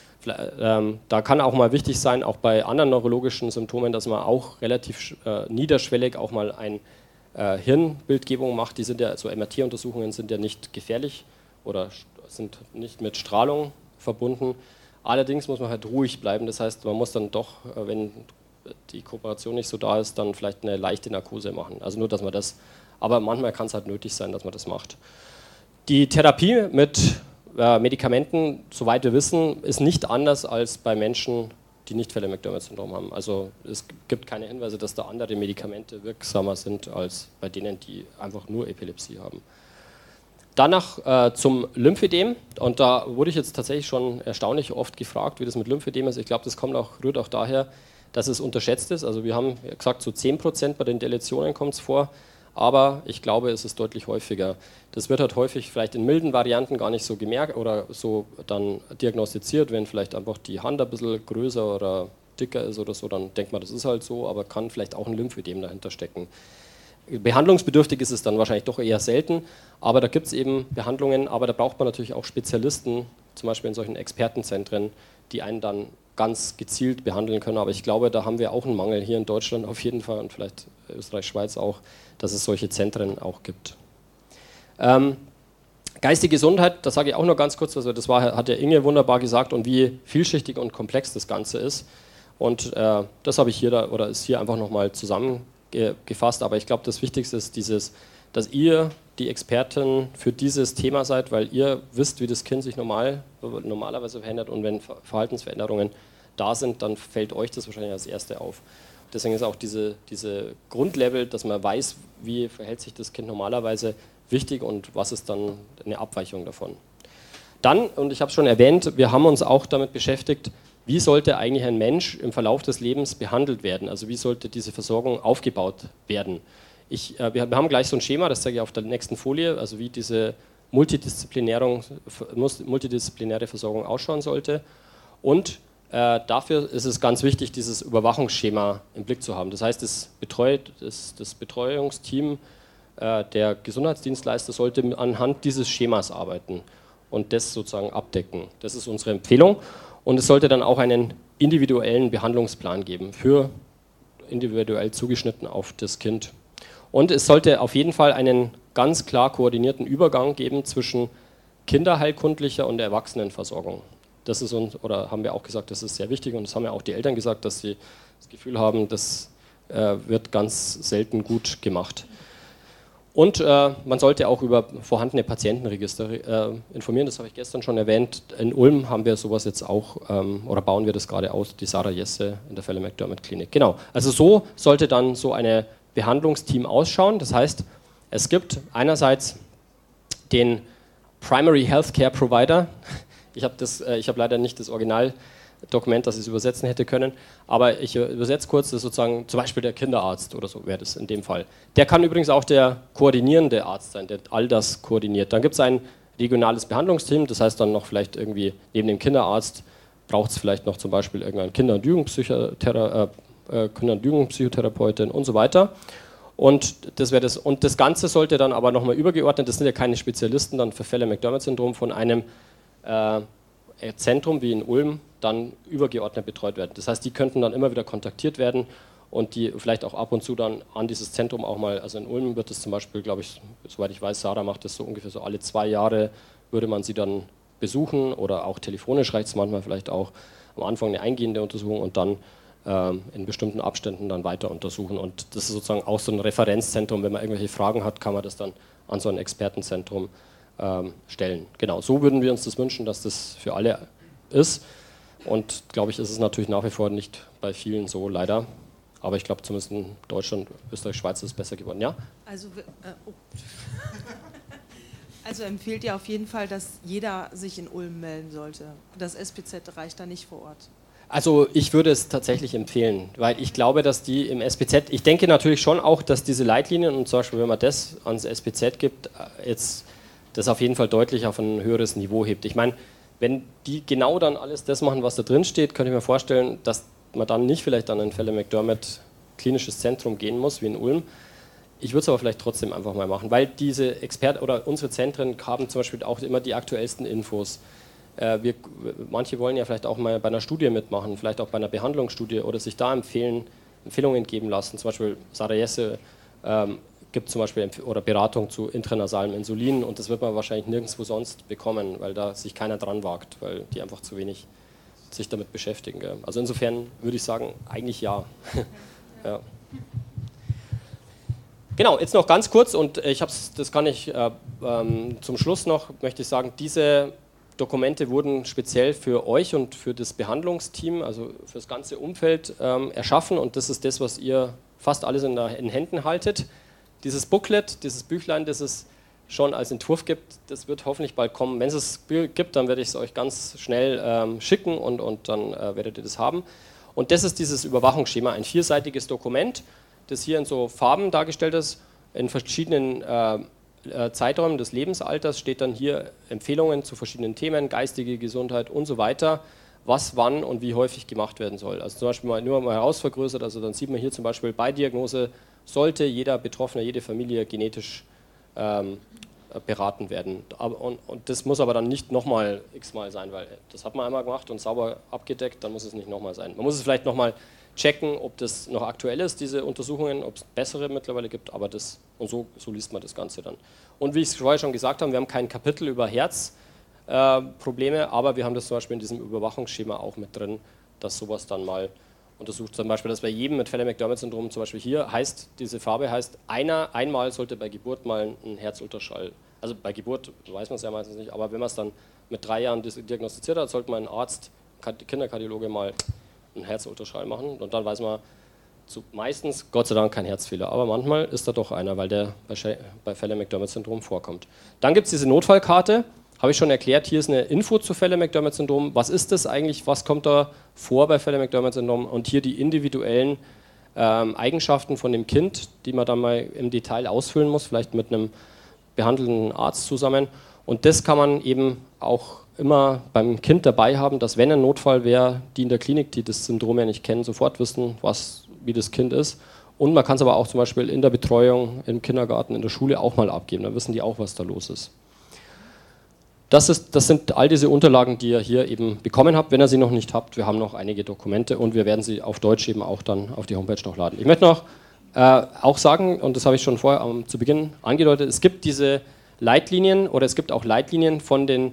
Da kann auch mal wichtig sein, auch bei anderen neurologischen Symptomen, dass man auch relativ niederschwellig auch mal ein Hirnbildgebung macht. Die sind ja, so MRT-Untersuchungen sind ja nicht gefährlich oder sind nicht mit Strahlung verbunden. Allerdings muss man halt ruhig bleiben. Das heißt, man muss dann doch, wenn die Kooperation nicht so da ist, dann vielleicht eine leichte Narkose machen. Also nur, dass man das, aber manchmal kann es halt nötig sein, dass man das macht. Die Therapie mit Medikamenten, soweit wir wissen, ist nicht anders als bei Menschen, die nicht Phelan-McDermott-Syndrom haben. Also es gibt keine Hinweise, dass da andere Medikamente wirksamer sind als bei denen, die einfach nur Epilepsie haben. Danach zum Lymphödem, und da wurde ich jetzt tatsächlich schon erstaunlich oft gefragt, wie das mit Lymphödem ist. Ich glaube, das rührt auch daher, dass es unterschätzt ist. Also wir haben gesagt, so 10% bei den Deletionen kommt es vor, aber ich glaube, es ist deutlich häufiger. Das wird halt häufig vielleicht in milden Varianten gar nicht so gemerkt oder so dann diagnostiziert, wenn vielleicht einfach die Hand ein bisschen größer oder dicker ist oder so, dann denkt man, das ist halt so, aber kann vielleicht auch ein Lymphödem dahinter stecken. Behandlungsbedürftig ist es dann wahrscheinlich doch eher selten, aber da gibt es eben Behandlungen, aber da braucht man natürlich auch Spezialisten, zum Beispiel in solchen Expertenzentren, die einen dann ganz gezielt behandeln können. Aber ich glaube, da haben wir auch einen Mangel hier in Deutschland auf jeden Fall und vielleicht Österreich, Schweiz auch, dass es solche Zentren auch gibt. Geistige Gesundheit, das sage ich auch noch ganz kurz, also hat ja Inge wunderbar gesagt und wie vielschichtig und komplex das Ganze ist. Und das habe ich hier ist hier einfach nochmal zusammengefasst. Aber ich glaube, das Wichtigste ist dass ihr die Experten für dieses Thema seid, weil ihr wisst, wie das Kind sich normalerweise verändert und wenn Verhaltensveränderungen da sind, dann fällt euch das wahrscheinlich als Erste auf. Deswegen ist auch diese Grundlevel, dass man weiß, wie verhält sich das Kind normalerweise, wichtig und was ist dann eine Abweichung davon. Dann, und ich habe es schon erwähnt, wir haben uns auch damit beschäftigt, wie sollte eigentlich ein Mensch im Verlauf des Lebens behandelt werden, also wie sollte diese Versorgung aufgebaut werden. Wir haben gleich so ein Schema, das zeige ich auf der nächsten Folie, also wie diese multidisziplinäre Versorgung ausschauen sollte. Und dafür ist es ganz wichtig, dieses Überwachungsschema im Blick zu haben. Das heißt, das Betreuungsteam der Gesundheitsdienstleister sollte anhand dieses Schemas arbeiten und das sozusagen abdecken. Das ist unsere Empfehlung. Und es sollte dann auch einen individuellen Behandlungsplan geben, individuell zugeschnitten auf das Kind. Und es sollte auf jeden Fall einen ganz klar koordinierten Übergang geben zwischen kinderheilkundlicher und Erwachsenenversorgung. Das ist haben wir auch gesagt, das ist sehr wichtig und das haben ja auch die Eltern gesagt, dass sie das Gefühl haben, das wird ganz selten gut gemacht. Und man sollte auch über vorhandene Patientenregister informieren, das habe ich gestern schon erwähnt. In Ulm haben wir sowas jetzt auch, oder bauen wir das gerade aus, die Sarah Jesse in der Phelan-McDermott-Klinik. Genau, also so sollte dann so ein Behandlungsteam ausschauen. Das heißt, es gibt einerseits den Primary Healthcare Provider. Ich habe leider nicht das Originaldokument, das ich es übersetzen hätte können, aber ich übersetze kurz, das ist sozusagen zum Beispiel der Kinderarzt oder so wäre das in dem Fall. Der kann übrigens auch der koordinierende Arzt sein, der all das koordiniert. Dann gibt es ein regionales Behandlungsteam, das heißt dann noch vielleicht irgendwie neben dem Kinderarzt braucht es vielleicht noch zum Beispiel irgendeinen Kinder- und Jugendpsychotherapeutin und so weiter. Und das wäre das. Und das Ganze sollte dann aber nochmal übergeordnet, das sind ja keine Spezialisten dann für Phelan-McDermott-Syndrom, von einem Zentrum wie in Ulm dann übergeordnet betreut werden. Das heißt, die könnten dann immer wieder kontaktiert werden und die vielleicht auch ab und zu dann an dieses Zentrum auch mal, also in Ulm wird es zum Beispiel, glaube ich, soweit ich weiß, Sarah macht das so ungefähr so alle 2 Jahre, würde man sie dann besuchen oder auch telefonisch reicht es manchmal vielleicht auch am Anfang eine eingehende Untersuchung und dann in bestimmten Abständen dann weiter untersuchen. Und das ist sozusagen auch so ein Referenzzentrum. Wenn man irgendwelche Fragen hat, kann man das dann an so ein Expertenzentrum stellen. Genau, so würden wir uns das wünschen, dass das für alle ist. Und glaube ich, ist es natürlich nach wie vor nicht bei vielen so, leider. Aber ich glaube, zumindest in Deutschland, Österreich, Schweiz ist es besser geworden. Ja? Also empfiehlt ihr auf jeden Fall, dass jeder sich in Ulm melden sollte. Das SPZ reicht da nicht vor Ort. Also ich würde es tatsächlich empfehlen, weil ich glaube, dass die im SPZ, ich denke natürlich schon auch, dass diese Leitlinien und zum Beispiel, wenn man das ans SPZ gibt, jetzt das auf jeden Fall deutlich auf ein höheres Niveau hebt. Ich meine, wenn die genau dann alles das machen, was da drin steht, könnte ich mir vorstellen, dass man dann nicht vielleicht an ein Phelan-McDermid klinisches Zentrum gehen muss, wie in Ulm. Ich würde es aber vielleicht trotzdem einfach mal machen, weil diese Experten oder unsere Zentren haben zum Beispiel auch immer die aktuellsten Infos. Manche wollen ja vielleicht auch mal bei einer Studie mitmachen, vielleicht auch bei einer Behandlungsstudie oder sich da Empfehlungen geben lassen. Zum Beispiel Sarah Jesse gibt zum Beispiel oder Beratung zu intranasalem Insulin und das wird man wahrscheinlich nirgendwo sonst bekommen, weil da sich keiner dran wagt, weil die einfach zu wenig sich damit beschäftigen. Gell? Also insofern würde ich sagen, eigentlich ja. Ja. Genau, jetzt noch ganz kurz und das kann ich zum Schluss noch, möchte ich sagen, diese Dokumente wurden speziell für euch und für das Behandlungsteam, also für das ganze Umfeld erschaffen und das ist das, was ihr fast alles in Händen haltet. Dieses Booklet, dieses Büchlein, das es schon als Entwurf gibt, das wird hoffentlich bald kommen. Wenn es es gibt, dann werde ich es euch ganz schnell schicken und dann werdet ihr das haben. Und das ist dieses Überwachungsschema, ein 4-seitiges Dokument, das hier in so Farben dargestellt ist, in verschiedenen Zeiträumen des Lebensalters steht dann hier Empfehlungen zu verschiedenen Themen, geistige Gesundheit und so weiter, was wann und wie häufig gemacht werden soll. Also zum Beispiel nur mal herausvergrößert, also dann sieht man hier zum Beispiel bei Diagnose sollte jeder Betroffene, jede Familie genetisch beraten werden. Und das muss aber dann nicht nochmal x-mal sein, weil das hat man einmal gemacht und sauber abgedeckt, dann muss es nicht nochmal sein. Man muss es vielleicht nochmal checken, ob das noch aktuell ist, diese Untersuchungen, ob es bessere mittlerweile gibt, aber so liest man das Ganze dann. Und wie ich es vorher schon gesagt habe, wir haben kein Kapitel über Herzprobleme, aber wir haben das zum Beispiel in diesem Überwachungsschema auch mit drin, dass sowas dann mal untersucht. Zum Beispiel, dass bei jedem mit Phelan-McDermid-Syndrom zum Beispiel hier heißt, diese Farbe heißt, einmal sollte bei Geburt mal ein Herzultraschall, also bei Geburt weiß man es ja meistens nicht, aber wenn man es dann mit 3 Jahren diagnostiziert hat, sollte man ein Arzt, Kinderkardiologe mal einen Herzultraschall machen und dann weiß man meistens, Gott sei Dank, kein Herzfehler, aber manchmal ist da doch einer, weil der bei Phelan-McDermid-Syndrom vorkommt. Dann gibt es diese Notfallkarte, habe ich schon erklärt, hier ist eine Info zu Phelan-McDermid-Syndrom, was ist das eigentlich, was kommt da vor bei Phelan-McDermid-Syndrom und hier die individuellen Eigenschaften von dem Kind, die man dann mal im Detail ausfüllen muss, vielleicht mit einem behandelnden Arzt zusammen und das kann man eben auch immer beim Kind dabei haben, dass wenn ein Notfall wäre, die in der Klinik, die das Syndrom ja nicht kennen, sofort wissen, wie das Kind ist. Und man kann es aber auch zum Beispiel in der Betreuung, im Kindergarten, in der Schule auch mal abgeben. Dann wissen die auch, was da los ist. Das sind all diese Unterlagen, die ihr hier eben bekommen habt. Wenn ihr sie noch nicht habt, wir haben noch einige Dokumente und wir werden sie auf Deutsch eben auch dann auf die Homepage noch laden. Ich möchte noch auch sagen, und das habe ich schon vorher zu Beginn angedeutet, es gibt diese Leitlinien oder es gibt auch Leitlinien von den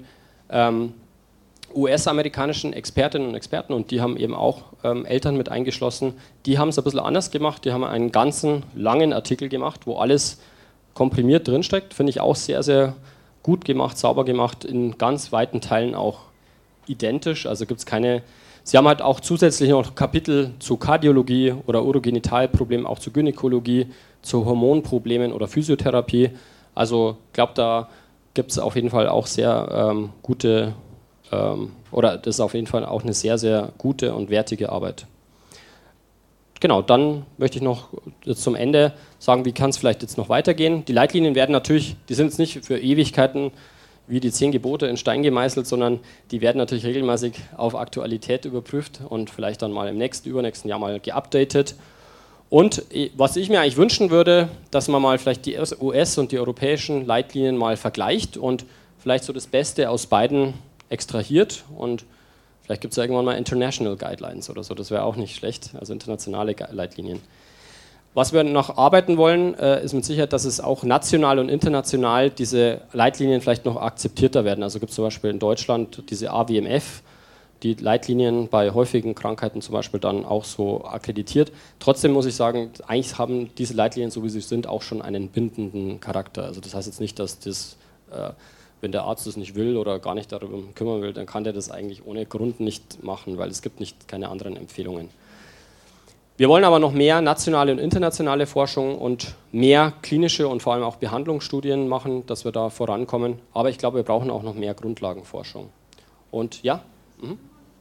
US-amerikanischen Expertinnen und Experten und die haben eben auch Eltern mit eingeschlossen. Die haben es ein bisschen anders gemacht, die haben einen ganzen langen Artikel gemacht, wo alles komprimiert drinsteckt. Finde ich auch sehr, sehr gut gemacht, sauber gemacht, in ganz weiten Teilen auch identisch. Also gibt es keine. Sie haben halt auch zusätzlich noch Kapitel zu Kardiologie oder Urogenitalproblemen, auch zu Gynäkologie, zu Hormonproblemen oder Physiotherapie. Also ich glaube, da gibt es auf jeden Fall auch sehr gute, oder das ist auf jeden Fall auch eine sehr, sehr gute und wertige Arbeit. Genau, dann möchte ich noch jetzt zum Ende sagen, wie kann es vielleicht jetzt noch weitergehen. Die Leitlinien werden natürlich, die sind jetzt nicht für Ewigkeiten wie die 10 Gebote in Stein gemeißelt, sondern die werden natürlich regelmäßig auf Aktualität überprüft und vielleicht dann mal im übernächsten Jahr mal geupdatet. Und was ich mir eigentlich wünschen würde, dass man mal vielleicht die US- und die europäischen Leitlinien mal vergleicht und vielleicht so das Beste aus beiden extrahiert und Vielleicht gibt es ja irgendwann mal International Guidelines oder so, das wäre auch nicht schlecht, also internationale Leitlinien. Was wir noch arbeiten wollen, ist mit Sicherheit, dass es auch national und international diese Leitlinien vielleicht noch akzeptierter werden. Also gibt es zum Beispiel in Deutschland diese AWMF, die Leitlinien bei häufigen Krankheiten zum Beispiel dann auch so akkreditiert. Trotzdem muss ich sagen, eigentlich haben diese Leitlinien, so wie sie sind, auch schon einen bindenden Charakter. Also das heißt jetzt nicht, dass das, wenn der Arzt das nicht will oder gar nicht darüber kümmern will, dann kann der das eigentlich ohne Grund nicht machen, weil es gibt keine anderen Empfehlungen. Wir wollen aber noch mehr nationale und internationale Forschung und mehr klinische und vor allem auch Behandlungsstudien machen, dass wir da vorankommen. Aber ich glaube, wir brauchen auch noch mehr Grundlagenforschung. Und ja? Mhm.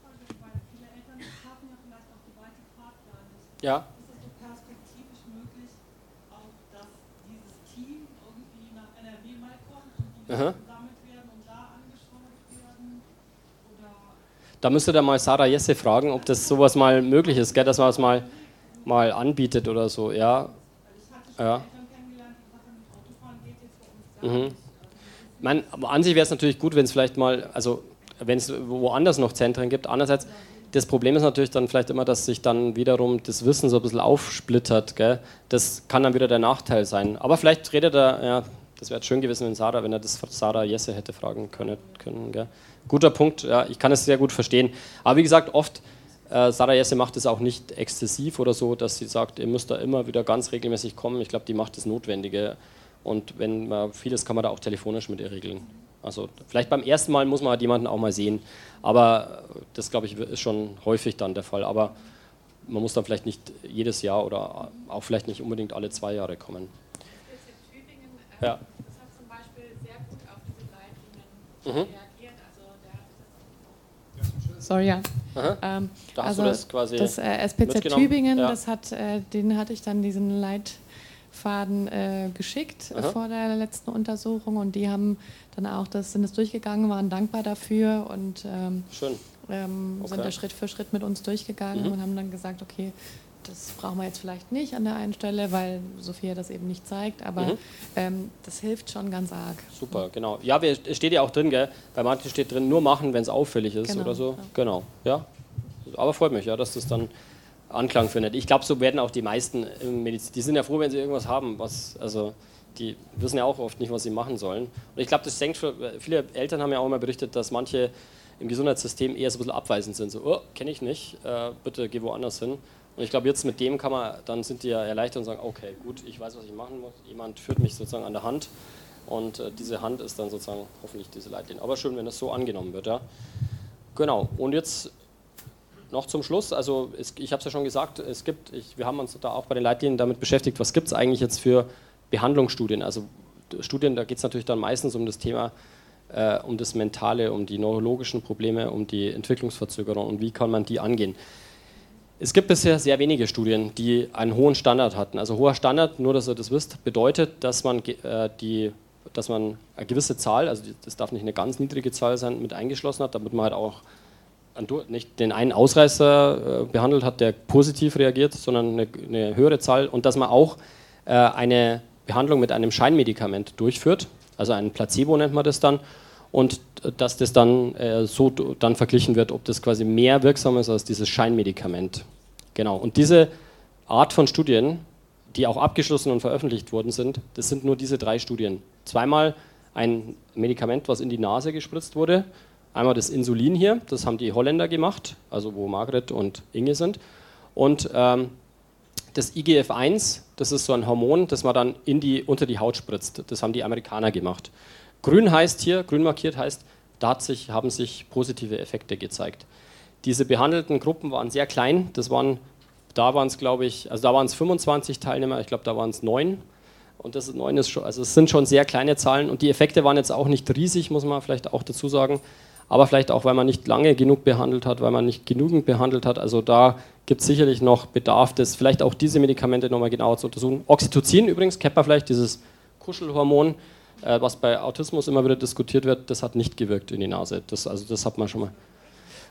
Ja. Ist es so perspektivisch möglich, auch dass dieses Team irgendwie nach NRW mal kommt und die gesammelt werden und da angeschaut werden? Oder da müsste da mal Sarah Jesse fragen, ob das sowas mal möglich ist, gell, dass man es mal anbietet oder so. Ja. ich hatte schon Eltern kennengelernt, die gesagt haben, Autofahren geht jetzt für uns gar nicht. Aber an sich wäre es natürlich gut, wenn es vielleicht mal, also wenn es woanders noch Zentren gibt. Andererseits, das Problem ist natürlich dann vielleicht immer, dass sich dann wiederum das Wissen so ein bisschen aufsplittert. Gell? Das kann dann wieder der Nachteil sein. Aber vielleicht redet er, ja, das wäre schön gewesen, wenn er das Sarah Jesse hätte fragen können. Gell? Guter Punkt, ja, ich kann es sehr gut verstehen. Aber wie gesagt, oft, Sarah Jesse macht es auch nicht exzessiv oder so, dass sie sagt, ihr müsst da immer wieder ganz regelmäßig kommen. Ich glaube, die macht das Notwendige. Und wenn man vieles kann man da auch telefonisch mit ihr regeln. Also vielleicht beim ersten Mal muss man halt jemanden auch mal sehen, aber das, glaube ich, ist schon häufig dann der Fall. Aber man muss dann vielleicht nicht jedes Jahr oder auch vielleicht nicht unbedingt alle 2 Jahre kommen. Tübingen, ja. Das hat zum Beispiel sehr gut auf diese Leitlinien reagiert. Also Sorry, ja. Da hast du das quasi das SPZ Tübingen, ja. Den hatte ich dann diesen Leitfaden geschickt vor der letzten Untersuchung und die haben dann auch sind es durchgegangen, waren dankbar dafür und sind da Schritt für Schritt mit uns durchgegangen und haben dann gesagt, okay, das brauchen wir jetzt vielleicht nicht an der einen Stelle, weil Sophia das eben nicht zeigt, aber das hilft schon ganz arg. Super, genau. Ja, es steht ja auch drin, gell? Bei manchen steht drin, nur machen, wenn es auffällig ist oder so. Ja. Genau, ja. Aber freut mich, ja, dass das dann Anklang findet. Ich glaube, so werden auch die meisten im Medizin, die sind ja froh, wenn sie irgendwas haben, die wissen ja auch oft nicht, was sie machen sollen. Und ich glaube, das senkt viele Eltern haben ja auch immer berichtet, dass manche im Gesundheitssystem eher so ein bisschen abweisend sind. So, oh, kenne ich nicht, bitte geh woanders hin. Und ich glaube, jetzt mit dem dann sind die ja erleichtert und sagen, okay, gut, ich weiß, was ich machen muss. Jemand führt mich sozusagen an der Hand und diese Hand ist dann sozusagen hoffentlich diese Leitlinie. Aber schön, wenn das so angenommen wird, ja. Genau, und jetzt noch zum Schluss, also ich habe es ja schon gesagt, wir haben uns da auch bei den Leitlinien damit beschäftigt, was gibt es eigentlich jetzt für Behandlungsstudien, also Studien, da geht es natürlich dann meistens um das Thema, um das Mentale, um die neurologischen Probleme, um die Entwicklungsverzögerung und wie kann man die angehen. Es gibt bisher sehr wenige Studien, die einen hohen Standard hatten. Also hoher Standard, nur dass ihr das wisst, bedeutet, dass man eine gewisse Zahl, also das darf nicht eine ganz niedrige Zahl sein, mit eingeschlossen hat, damit man halt auch nicht den einen Ausreißer behandelt hat, der positiv reagiert, sondern eine höhere Zahl und dass man auch eine Behandlung mit einem Scheinmedikament durchführt, also ein Placebo nennt man das dann, und dass das dann so dann verglichen wird, ob das quasi mehr wirksam ist als dieses Scheinmedikament. Genau, und diese Art von Studien, die auch abgeschlossen und veröffentlicht worden sind, das sind nur diese 3 Studien. Zweimal ein Medikament, was in die Nase gespritzt wurde, einmal das Insulin hier, das haben die Holländer gemacht, also wo Margret und Inge sind, und das IGF-1, das ist so ein Hormon, das man dann unter die Haut spritzt. Das haben die Amerikaner gemacht. Grün markiert heißt, da haben sich positive Effekte gezeigt. Diese behandelten Gruppen waren sehr klein. Da waren es 25 Teilnehmer, ich glaube, da waren es 9. Und das 9 ist schon, also es sind schon sehr kleine Zahlen. Und die Effekte waren jetzt auch nicht riesig, muss man vielleicht auch dazu sagen. Aber vielleicht auch, weil man nicht lange genug behandelt hat, weil man nicht genügend behandelt hat. Also da gibt es sicherlich noch Bedarf, das vielleicht auch diese Medikamente nochmal genauer zu untersuchen. Oxytocin übrigens, kennt man vielleicht, dieses Kuschelhormon, was bei Autismus immer wieder diskutiert wird, das hat nicht gewirkt in die Nase. Das hat man schon mal.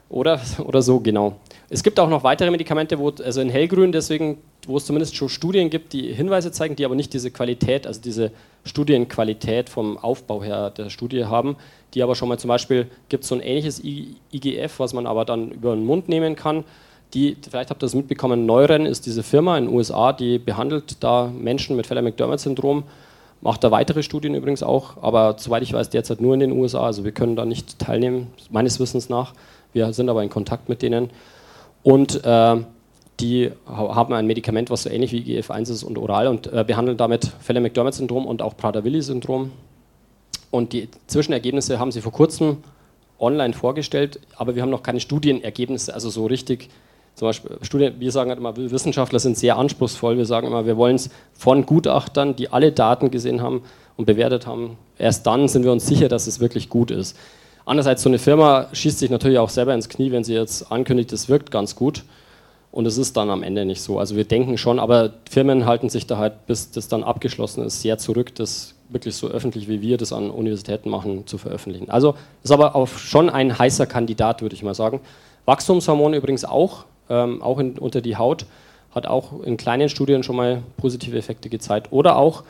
Oder so, genau. Es gibt auch noch weitere Medikamente, also in hellgrün, deswegen, wo es zumindest schon Studien gibt, die Hinweise zeigen, die aber nicht diese Qualität, also diese Studienqualität vom Aufbau her der Studie haben, die aber schon mal zum Beispiel, gibt es so ein ähnliches IGF, was man aber dann über den Mund nehmen kann. Vielleicht habt ihr das mitbekommen, Neuren ist diese Firma in den USA, die behandelt da Menschen mit Phelan-McDermid-Syndrom, macht da weitere Studien übrigens auch, aber soweit ich weiß, derzeit nur in den USA, also wir können da nicht teilnehmen, meines Wissens nach. Wir sind aber in Kontakt mit denen. Und die haben ein Medikament, was so ähnlich wie IGF-1 ist und oral und behandeln damit Phelan-McDermid-Syndrom und auch Prader-Willi-Syndrom. Und die Zwischenergebnisse haben sie vor kurzem online vorgestellt, aber wir haben noch keine Studienergebnisse, also so richtig. Zum Beispiel, wir sagen halt immer, Wissenschaftler sind sehr anspruchsvoll. Wir sagen immer, wir wollen es von Gutachtern, die alle Daten gesehen haben und bewertet haben. Erst dann sind wir uns sicher, dass es wirklich gut ist. Andererseits, so eine Firma schießt sich natürlich auch selber ins Knie, wenn sie jetzt ankündigt, es wirkt ganz gut. Und es ist dann am Ende nicht so. Also wir denken schon, aber Firmen halten sich da halt, bis das dann abgeschlossen ist, sehr zurück, das wirklich so öffentlich, wie wir das an Universitäten machen, zu veröffentlichen. Also ist aber auch schon ein heißer Kandidat, würde ich mal sagen. Wachstumshormone übrigens auch unter die Haut, hat auch in kleinen Studien schon mal positive Effekte gezeigt. Oder auch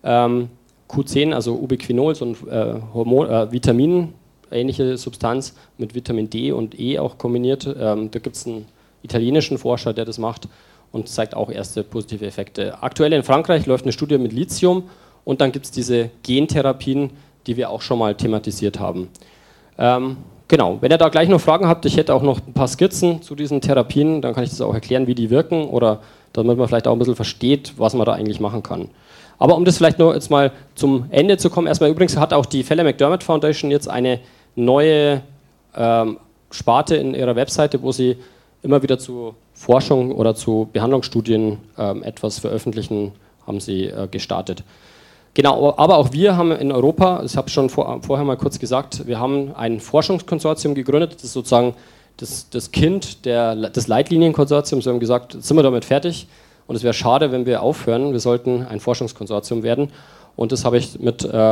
Q10, also Ubiquinol, so ein Vitamin, ähnliche Substanz mit Vitamin D und E auch kombiniert. Da gibt es einen italienischen Forscher, der das macht und zeigt auch erste positive Effekte. Aktuell in Frankreich läuft eine Studie mit Lithium und dann gibt es diese Gentherapien, die wir auch schon mal thematisiert haben. Genau, wenn ihr da gleich noch Fragen habt, ich hätte auch noch ein paar Skizzen zu diesen Therapien, dann kann ich das auch erklären, wie die wirken oder damit man vielleicht auch ein bisschen versteht, was man da eigentlich machen kann. Aber um das vielleicht nur jetzt mal zum Ende zu kommen, erstmal übrigens hat auch die Phelan-McDermid Foundation jetzt eine neue Sparte in ihrer Webseite, wo sie immer wieder zu Forschung oder zu Behandlungsstudien etwas veröffentlichen, haben sie gestartet. Genau, aber auch wir haben in Europa, ich habe es schon vorher mal kurz gesagt, wir haben ein Forschungskonsortium gegründet, das ist sozusagen das Kind des Leitlinienkonsortiums. Wir haben gesagt, jetzt sind wir damit fertig und es wäre schade, wenn wir aufhören, wir sollten ein Forschungskonsortium werden und das habe ich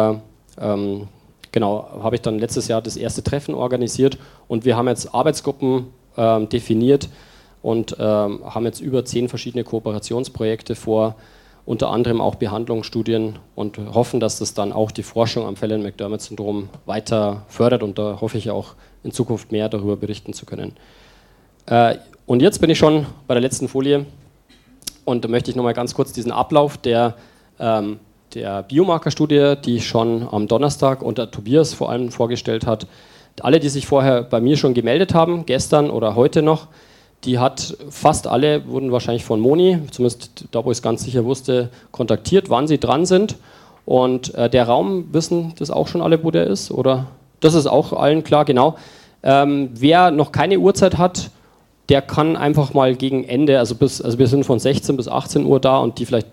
habe ich dann letztes Jahr das erste Treffen organisiert und wir haben jetzt Arbeitsgruppen definiert und haben jetzt über 10 verschiedene Kooperationsprojekte vor, unter anderem auch Behandlungsstudien und hoffen, dass das dann auch die Forschung am Phelan-McDermid-Syndrom weiter fördert und da hoffe ich auch in Zukunft mehr darüber berichten zu können. Und jetzt bin ich schon bei der letzten Folie und da möchte ich nochmal ganz kurz diesen Ablauf der Biomarkerstudie, die schon am Donnerstag unter Tobias vor allem vorgestellt hat. Alle, die sich vorher bei mir schon gemeldet haben, gestern oder heute noch, die hat fast alle, wurden wahrscheinlich von Moni, zumindest da, wo ich es ganz sicher wusste, kontaktiert, wann sie dran sind. Und der Raum, wissen das auch schon alle, wo der ist? Oder? Das ist auch allen klar, genau. Wer noch keine Uhrzeit hat, der kann einfach mal gegen Ende, also wir sind von 16 bis 18 Uhr da und die vielleicht...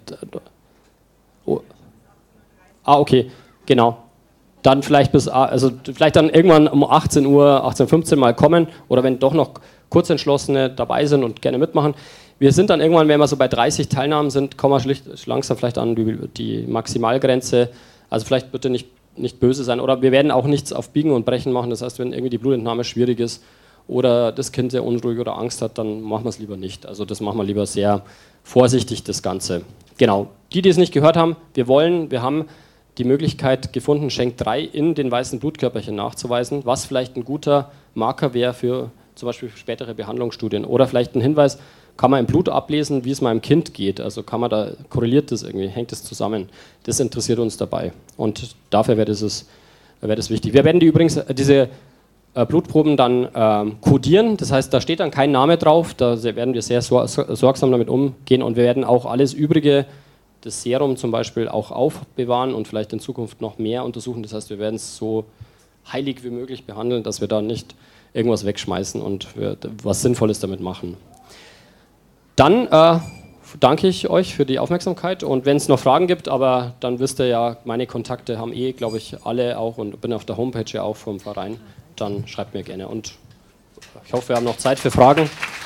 okay, genau. Dann vielleicht vielleicht dann irgendwann um 18 Uhr, 18:15 mal kommen oder wenn doch noch Kurzentschlossene dabei sind und gerne mitmachen. Wir sind dann irgendwann, wenn wir so bei 30 Teilnahmen sind, kommen wir langsam vielleicht an die Maximalgrenze. Also vielleicht bitte nicht böse sein oder wir werden auch nichts auf Biegen und Brechen machen. Das heißt, wenn irgendwie die Blutentnahme schwierig ist oder das Kind sehr unruhig oder Angst hat, dann machen wir es lieber nicht. Also das machen wir lieber sehr vorsichtig, das Ganze. Genau, die es nicht gehört haben, wir haben die Möglichkeit gefunden, Schenk3 in den weißen Blutkörperchen nachzuweisen, was vielleicht ein guter Marker wäre für zum Beispiel spätere Behandlungsstudien. Oder vielleicht ein Hinweis, kann man im Blut ablesen, wie es meinem Kind geht. Also korreliert das irgendwie, hängt das zusammen. Das interessiert uns dabei. Und dafür wäre das wichtig. Wir werden diese Blutproben dann kodieren. Das heißt, da steht dann kein Name drauf. Da werden wir sehr sorgsam damit umgehen. Und wir werden auch alles Übrige, das Serum zum Beispiel, auch aufbewahren und vielleicht in Zukunft noch mehr untersuchen. Das heißt, wir werden es so heilig wie möglich behandeln, dass wir da nicht irgendwas wegschmeißen und was Sinnvolles damit machen. Dann danke ich euch für die Aufmerksamkeit und wenn es noch Fragen gibt, aber dann wisst ihr ja, meine Kontakte haben glaube ich, alle auch und bin auf der Homepage ja auch vom Verein, dann schreibt mir gerne und ich hoffe, wir haben noch Zeit für Fragen.